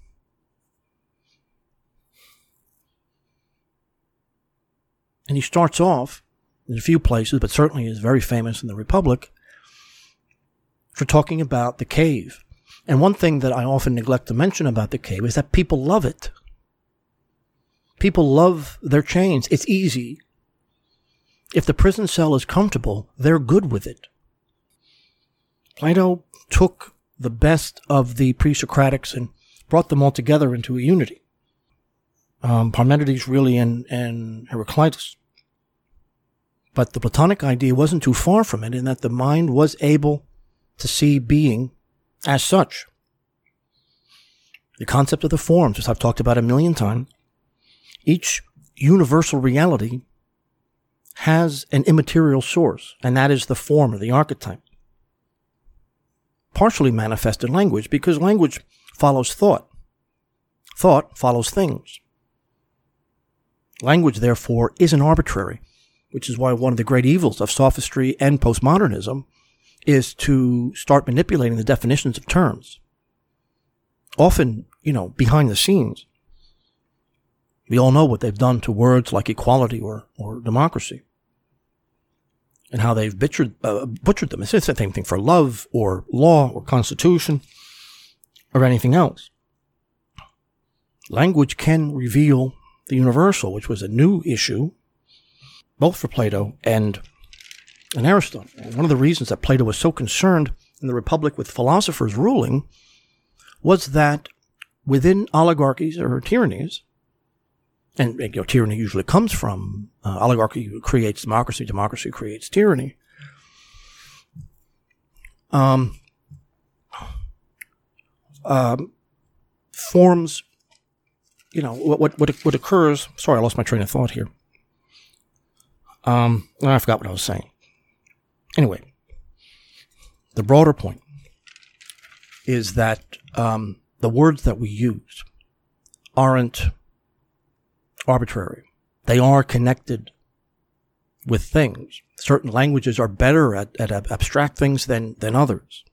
And he starts off in a few places, but certainly is very famous in the Republic, for talking about the cave. And one thing that I often neglect to mention about the cave is that people love it. People love their chains. It's easy. If the prison cell is comfortable, they're good with it. Plato took the best of the pre-Socratics and brought them all together into a unity. Parmenides really and Heraclitus. But the Platonic idea wasn't too far from it in that the mind was able to see being as such. The concept of the forms, as I've talked about 1,000,000 times, each universal reality has an immaterial source, and that is the form or the archetype. Partially manifest in language, because language follows thought. Thought follows things. Language, therefore, isn't arbitrary, which is why one of the great evils of sophistry and postmodernism is to start manipulating the definitions of terms. Often, behind the scenes. We all know what they've done to words like equality or democracy. And how they've butchered them. It's the same thing for love or law or constitution or anything else. Language can reveal the universal, which was a new issue, both for Plato and Aristotle. And one of the reasons that Plato was so concerned in the Republic with philosophers ruling was that within oligarchies or tyrannies, and tyranny usually comes from oligarchy creates democracy, democracy creates tyranny. Forms, what occurs. Sorry, I lost my train of thought here. I forgot what I was saying. Anyway, the broader point is that the words that we use aren't arbitrary. They are connected with things. Certain languages are better at abstract things than others.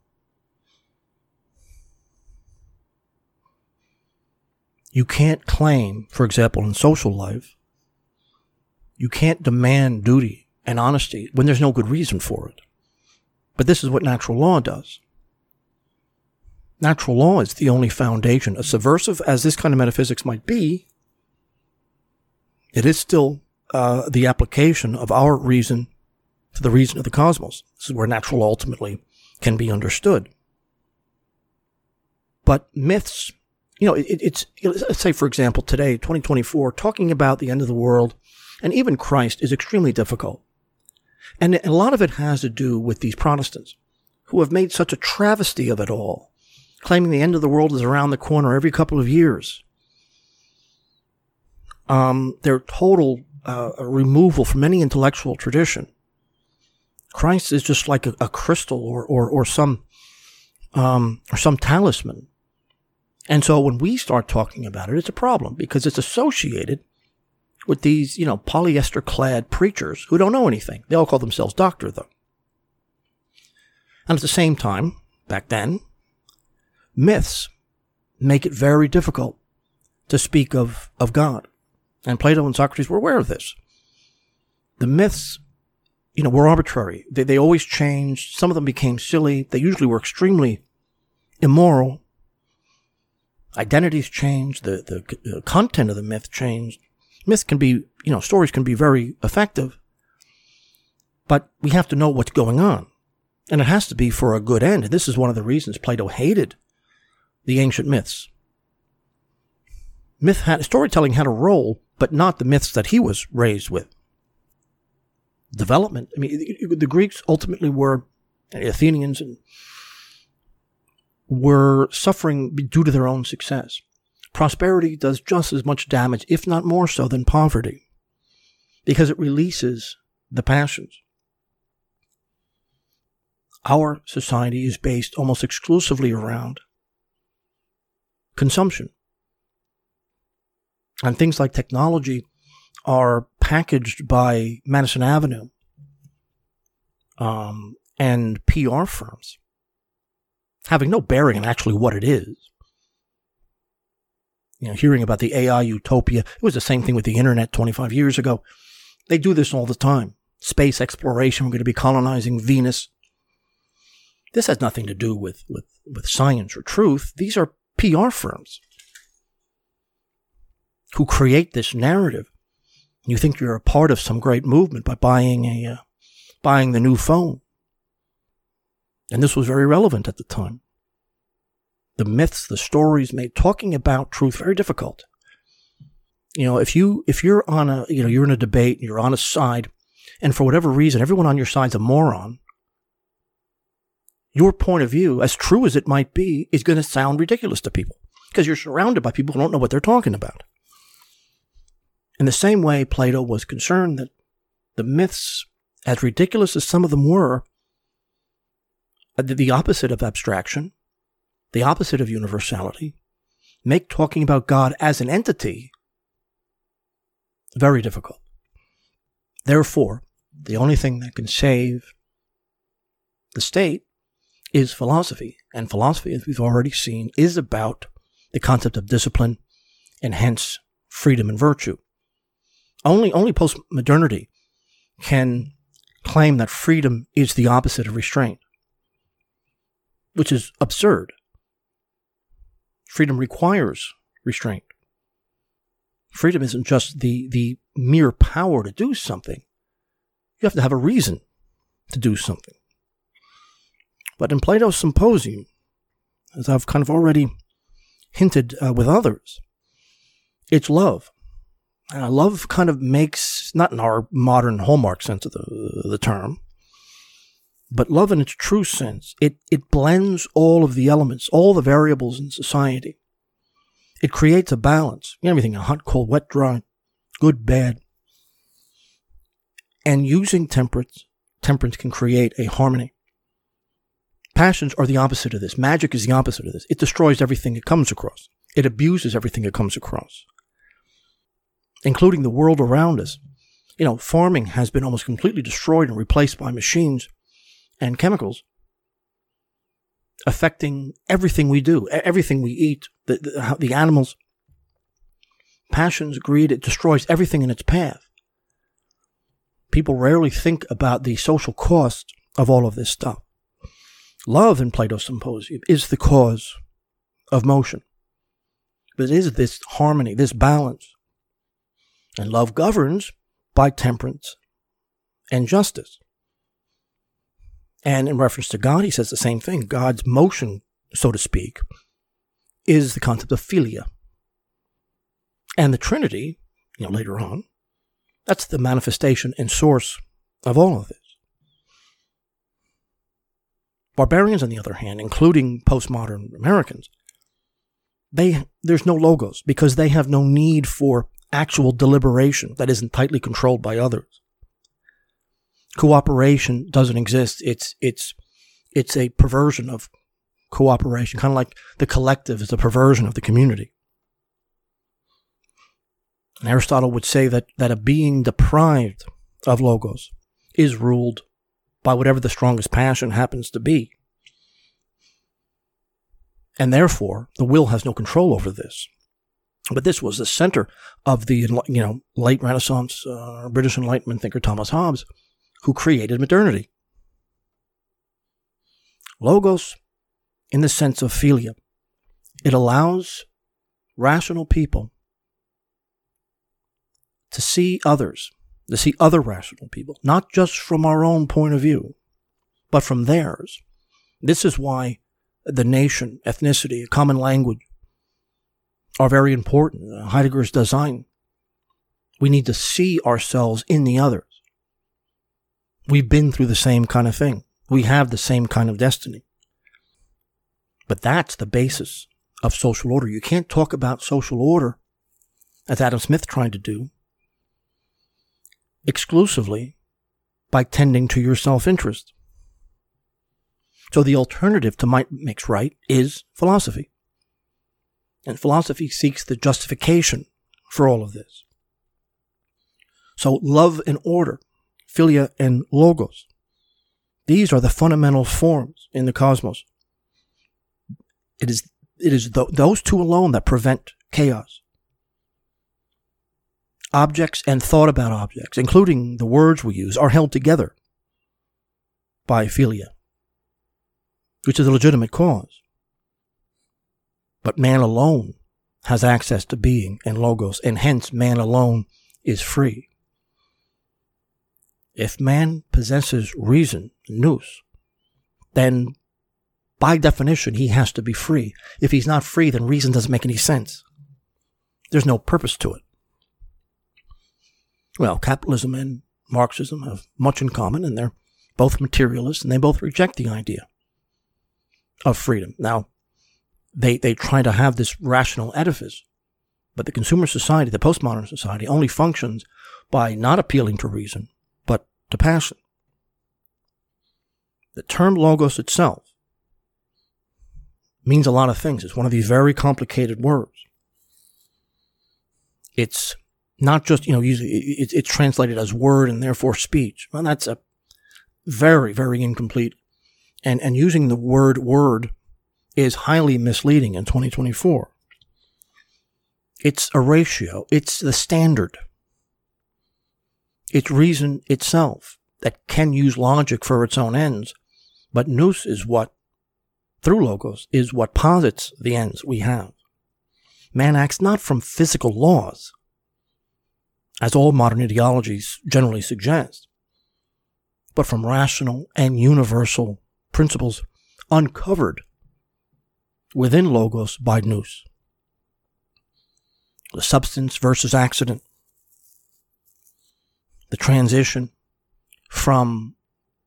You can't claim, for example, in social life, you can't demand duty and honesty when there's no good reason for it. But this is what natural law does. Natural law is the only foundation. As subversive as this kind of metaphysics might be, it is still the application of our reason to the reason of the cosmos. This is where natural law ultimately can be understood. But myths, let's say, for example, today, 2024, talking about the end of the world and even Christ is extremely difficult. And a lot of it has to do with these Protestants who have made such a travesty of it all, claiming the end of the world is around the corner every couple of years. Their total removal from any intellectual tradition. Christ is just like a crystal or some talisman. And so when we start talking about it, it's a problem because it's associated with these, polyester-clad preachers who don't know anything. They all call themselves doctor, though. And at the same time, back then, myths make it very difficult to speak of God. And Plato and Socrates were aware of this. The myths, were arbitrary. They always changed. Some of them became silly. They usually were extremely immoral. Identities changed. The content of the myth changed. Myths can be, stories can be very effective. But we have to know what's going on. And it has to be for a good end. This is one of the reasons Plato hated the ancient myths. Storytelling had a role, but not the myths that he was raised with. Development. The Greeks ultimately were, the Athenians, were suffering due to their own success. Prosperity does just as much damage, if not more so, than poverty, because it releases the passions. Our society is based almost exclusively around consumption. And things like technology are packaged by Madison Avenue and PR firms, having no bearing on actually what it is. Hearing about the AI utopia, it was the same thing with the internet 25 years ago. They do this all the time. Space exploration, we're going to be colonizing Venus. This has nothing to do with science or truth. These are PR firms who create this narrative. You think you're a part of some great movement by buying the new phone. And this was very relevant at the time. The myths, the stories made talking about truth very difficult. If you're on you're in a debate, you're on a side, and for whatever reason, everyone on your side's a moron, your point of view, as true as it might be, is going to sound ridiculous to people because you're surrounded by people who don't know what they're talking about. In the same way, Plato was concerned that the myths, as ridiculous as some of them were, the opposite of abstraction, the opposite of universality, make talking about God as an entity very difficult. Therefore, the only thing that can save the state is philosophy. And philosophy, as we've already seen, is about the concept of discipline and hence freedom and virtue. Only postmodernity can claim that freedom is the opposite of restraint, which is absurd. Freedom requires restraint. Freedom isn't just the mere power to do something. You have to have a reason to do something. But in Plato's Symposium, as I've kind of already hinted with others, it's love. Love kind of makes, not in our modern hallmark sense of the term, but love in its true sense, it blends all of the elements, all the variables in society. It creates a balance. Everything, hot, cold, wet, dry, good, bad. And using temperance can create a harmony. Passions are the opposite of this. Magic is the opposite of this. It destroys everything it comes across. It abuses everything it comes across, including the world around us. Farming has been almost completely destroyed and replaced by machines and chemicals, affecting everything we do, everything we eat, the animals, passions, greed. It destroys everything in its path. People rarely think about the social cost of all of this stuff. Love, in Plato's Symposium, is the cause of motion. But it is this harmony, this balance. And love governs by temperance and justice. And in reference to God, he says the same thing. God's motion, so to speak, is the concept of philia. And the Trinity, later on, that's the manifestation and source of all of this. Barbarians, on the other hand, including postmodern Americans, there's no logos because they have no need for actual deliberation that isn't tightly controlled by others. Cooperation doesn't exist. It's a perversion of cooperation, kind of like the collective is a perversion of the community. And Aristotle would say that a being deprived of logos is ruled by whatever the strongest passion happens to be. And therefore, the will has no control over this. But this was the center of the, late Renaissance British Enlightenment thinker Thomas Hobbes, who created modernity. Logos, in the sense of philia, it allows rational people to see others, to see other rational people, not just from our own point of view, but from theirs. This is why the nation, ethnicity, a common language are very important. Heidegger's design. We need to see ourselves in the others. We've been through the same kind of thing. We have the same kind of destiny. But that's the basis of social order. You can't talk about social order, as Adam Smith tried to do, exclusively by tending to your self-interest. So the alternative to might makes right is philosophy. And philosophy seeks the justification for all of this. So love and order, philia and logos, these are the fundamental forms in the cosmos. It is those two alone that prevent chaos. Objects and thought about objects, including the words we use, are held together by philia, which is a legitimate cause. But man alone has access to being and logos, and hence man alone is free. If man possesses reason, nous, then by definition he has to be free. If he's not free, then reason doesn't make any sense. There's no purpose to it. Well, capitalism and Marxism have much in common, and they're both materialists, and they both reject the idea of freedom. Now, they try to have this rational edifice, but the consumer society, the postmodern society, only functions by not appealing to reason, but to passion. The term logos itself means a lot of things. It's one of these very complicated words. It's not just, usually it's translated as word and therefore speech. Well, that's a very, very incomplete. And using the word is highly misleading in 2024. It's a ratio. It's the standard. It's reason itself that can use logic for its own ends. But nous is what, through logos, is what posits the ends we have. Man acts not from physical laws, as all modern ideologies generally suggest, but from rational and universal principles uncovered within logos by nous. The substance versus accident, the transition from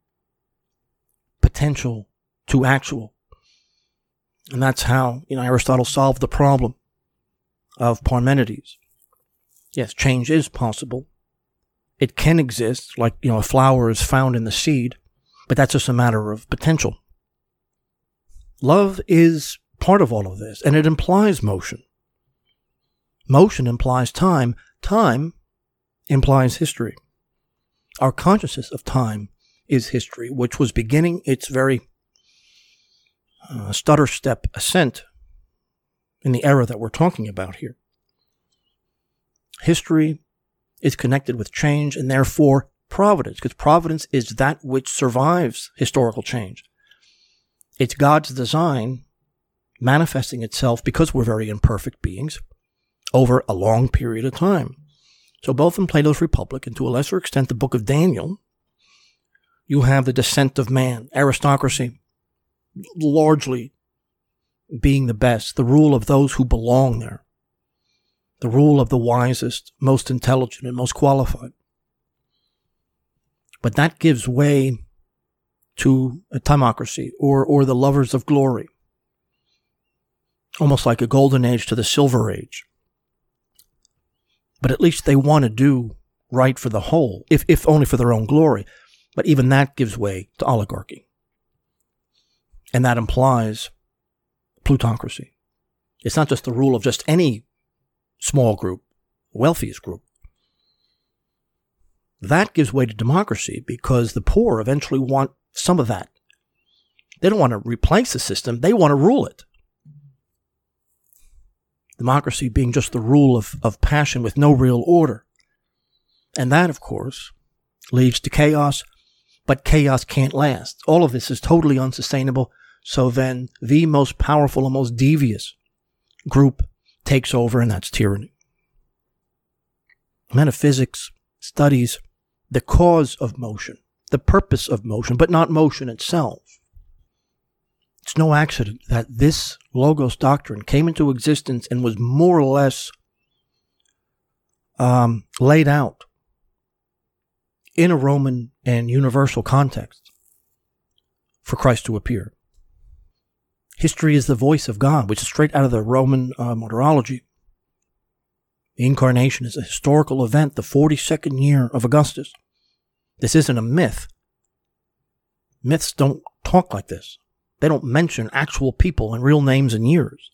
potential to actual. And that's how, Aristotle solved the problem of Parmenides. Yes, change is possible. It can exist, like, a flower is found in the seed, but that's just a matter of potential. Love is part of all of this, and it implies motion. Motion implies time. Time implies history. Our consciousness of time is history, which was beginning its very stutter step ascent in the era that we're talking about here. History is connected with change and therefore providence, because providence is that which survives historical change. It's God's design manifesting itself, because we're very imperfect beings, over a long period of time. So both in Plato's Republic and to a lesser extent the Book of Daniel, you have the descent of man, aristocracy largely being the best, the rule of those who belong there, the rule of the wisest, most intelligent, and most qualified. But that gives way to a timocracy or the lovers of glory, almost like a golden age to the silver age. But at least they want to do right for the whole, if only for their own glory. But even that gives way to oligarchy. And that implies plutocracy. It's not just the rule of just any small group, wealthiest group. That gives way to democracy because the poor eventually want some of that. They don't want to replace the system, they want to rule it. Democracy being just the rule of passion with no real order. And that, of course, leads to chaos, but chaos can't last. All of this is totally unsustainable, so then the most powerful and most devious group takes over, and that's tyranny. Metaphysics studies the cause of motion, the purpose of motion, but not motion itself. It's no accident that this Logos doctrine came into existence and was more or less laid out in a Roman and universal context for Christ to appear. History is the voice of God, which is straight out of the Roman martyrology. The incarnation is a historical event, the 42nd year of Augustus. This isn't a myth. Myths don't talk like this. They don't mention actual people and real names and years.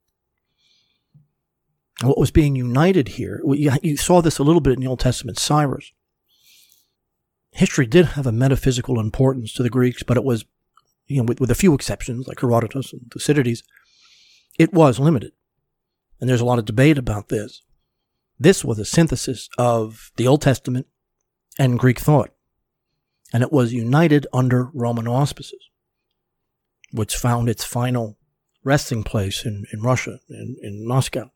And what was being united here, you saw this a little bit in the Old Testament, Cyrus. History did have a metaphysical importance to the Greeks, but it was, with a few exceptions, like Herodotus and Thucydides, it was limited. And there's a lot of debate about this. This was a synthesis of the Old Testament and Greek thought. And it was united under Roman auspices, which found its final resting place in Russia, in Moscow.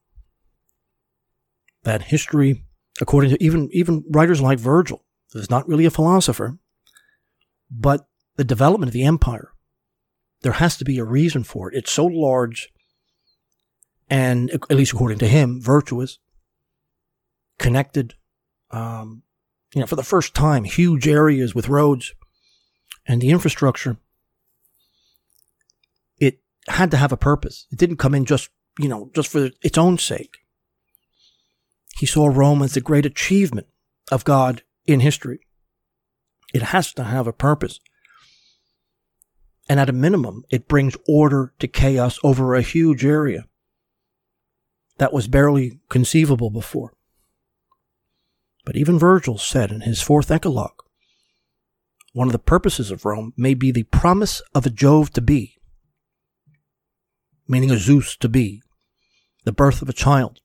That history, according to even writers like Virgil, is not really a philosopher, but the development of the empire, there has to be a reason for it. It's so large and, at least according to him, virtuous, connected, for the first time, huge areas with roads and the infrastructure. It had to have a purpose. It didn't come in just for its own sake. He saw Rome as the great achievement of God in history. It has to have a purpose. And at a minimum, it brings order to chaos over a huge area that was barely conceivable before. But even Virgil said in his fourth Eclogue, one of the purposes of Rome may be the promise of a Jove to be, meaning a Zeus to be, the birth of a child.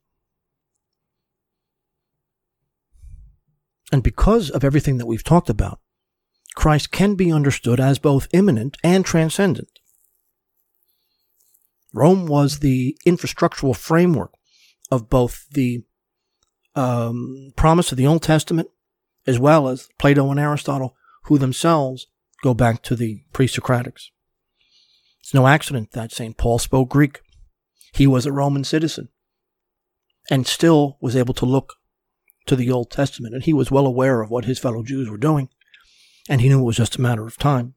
And because of everything that we've talked about, Christ can be understood as both immanent and transcendent. Rome was the infrastructural framework of both the promise of the Old Testament, as well as Plato and Aristotle, who themselves go back to the pre-Socratics. It's no accident that St. Paul spoke Greek. He was a Roman citizen and still was able to look to the Old Testament, and he was well aware of what his fellow Jews were doing, and he knew it was just a matter of time.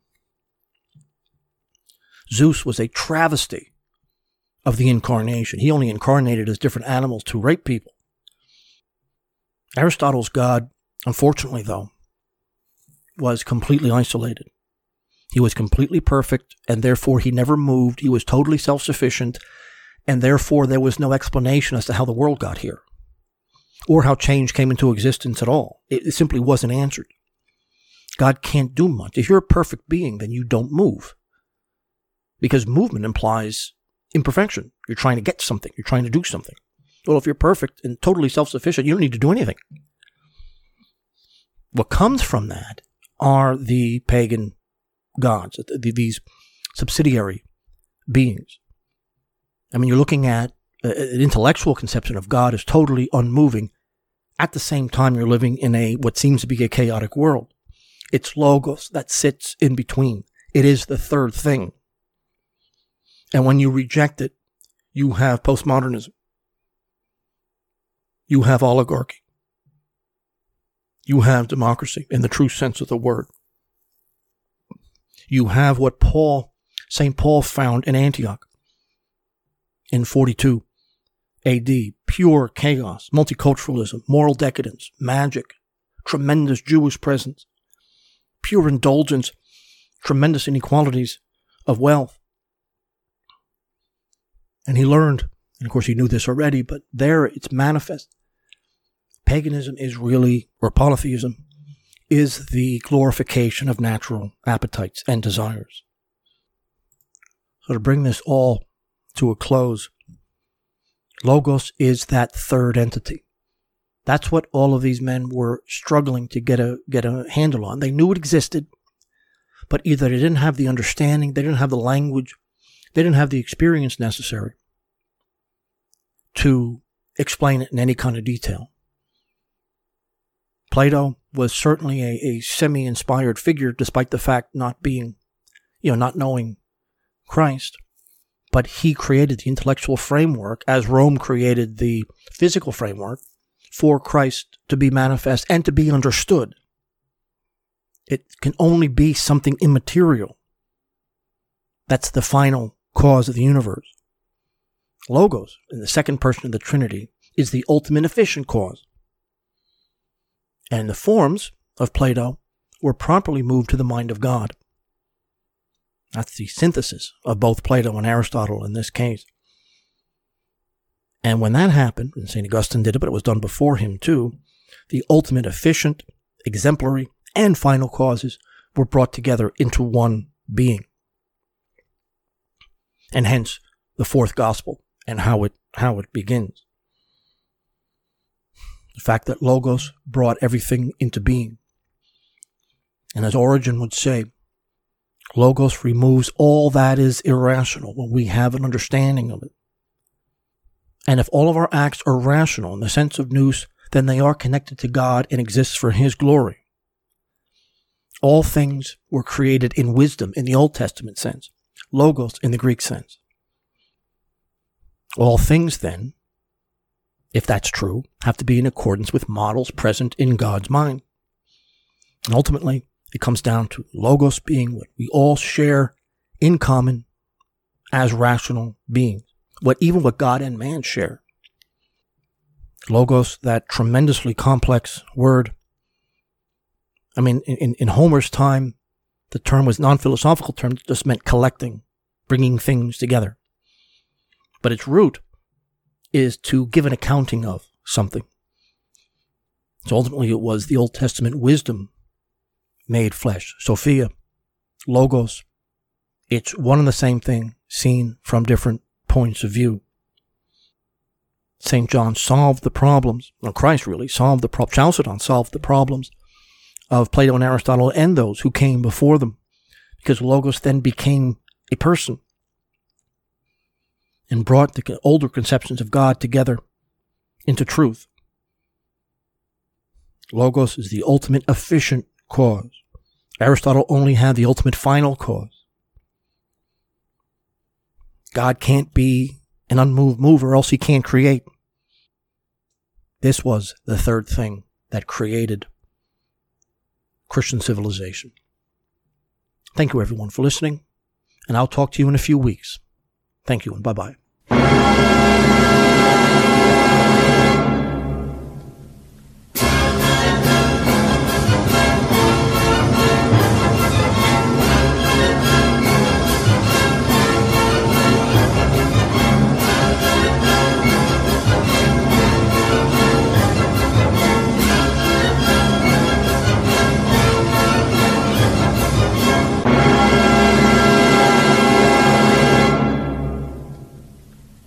Zeus was a travesty of the incarnation. He only incarnated as different animals to rape people. Aristotle's God, unfortunately though, was completely isolated. He was completely perfect, and therefore he never moved. He was totally self-sufficient, and therefore there was no explanation as to how the world got here, or how change came into existence at all. It simply wasn't answered. God can't do much. If you're a perfect being, then you don't move. Because movement implies imperfection. You're trying to get something. You're trying to do something. Well, if you're perfect and totally self-sufficient, you don't need to do anything. What comes from that are the pagan gods, these subsidiary beings. I mean, you're looking at an intellectual conception of God as totally unmoving. At the same time, you're living in what seems to be a chaotic world. It's Logos that sits in between. It is the third thing. And when you reject it, you have postmodernism. You have oligarchy. You have democracy in the true sense of the word. You have what St. Paul found in Antioch in 42 AD. Pure chaos, multiculturalism, moral decadence, magic, tremendous Jewish presence, pure indulgence, tremendous inequalities of wealth. And he learned, and of course he knew this already, but there it's manifest. Paganism is really, or polytheism, is the glorification of natural appetites and desires. So to bring this all to a close, Logos is that third entity. That's what all of these men were struggling to get a handle on. They knew it existed, but either they didn't have the understanding, they didn't have the language, they didn't have the experience necessary to explain it in any kind of detail. Plato was certainly a semi-inspired figure, despite the fact not knowing Christ. But he created the intellectual framework, as Rome created the physical framework, for Christ to be manifest and to be understood. It can only be something immaterial. That's the final cause of the universe. Logos, in the second person of the Trinity, is the ultimate efficient cause. And the forms of Plato were properly moved to the mind of God. That's the synthesis of both Plato and Aristotle in this case. And when that happened, and St. Augustine did it, but it was done before him too, the ultimate efficient, exemplary, and final causes were brought together into one being. And hence, the fourth gospel and how it begins. The fact that Logos brought everything into being. And as Origen would say, Logos removes all that is irrational when we have an understanding of it. And if all of our acts are rational in the sense of nous, then they are connected to God and exist for His glory. All things were created in wisdom in the Old Testament sense, Logos in the Greek sense. All things then, if that's true, have to be in accordance with models present in God's mind. And ultimately, it comes down to Logos being what we all share in common as rational beings, even what God and man share. Logos, that tremendously complex word. I mean, in Homer's time, the term was non-philosophical term, it just meant collecting, bringing things together. But its root is to give an accounting of something. So ultimately it was the Old Testament wisdom made flesh. Sophia, Logos, it's one and the same thing seen from different points of view. St. John solved the problems, or Christ really solved the problems, Chalcedon solved the problems of Plato and Aristotle and those who came before them, because Logos then became a person and brought the older conceptions of God together into truth. Logos is the ultimate efficient cause. Aristotle only had the ultimate final cause. God can't be an unmoved mover, or else He can't create. This was the third thing that created Christian civilization. Thank you, everyone, for listening, and I'll talk to you in a few weeks. Thank you, and bye-bye.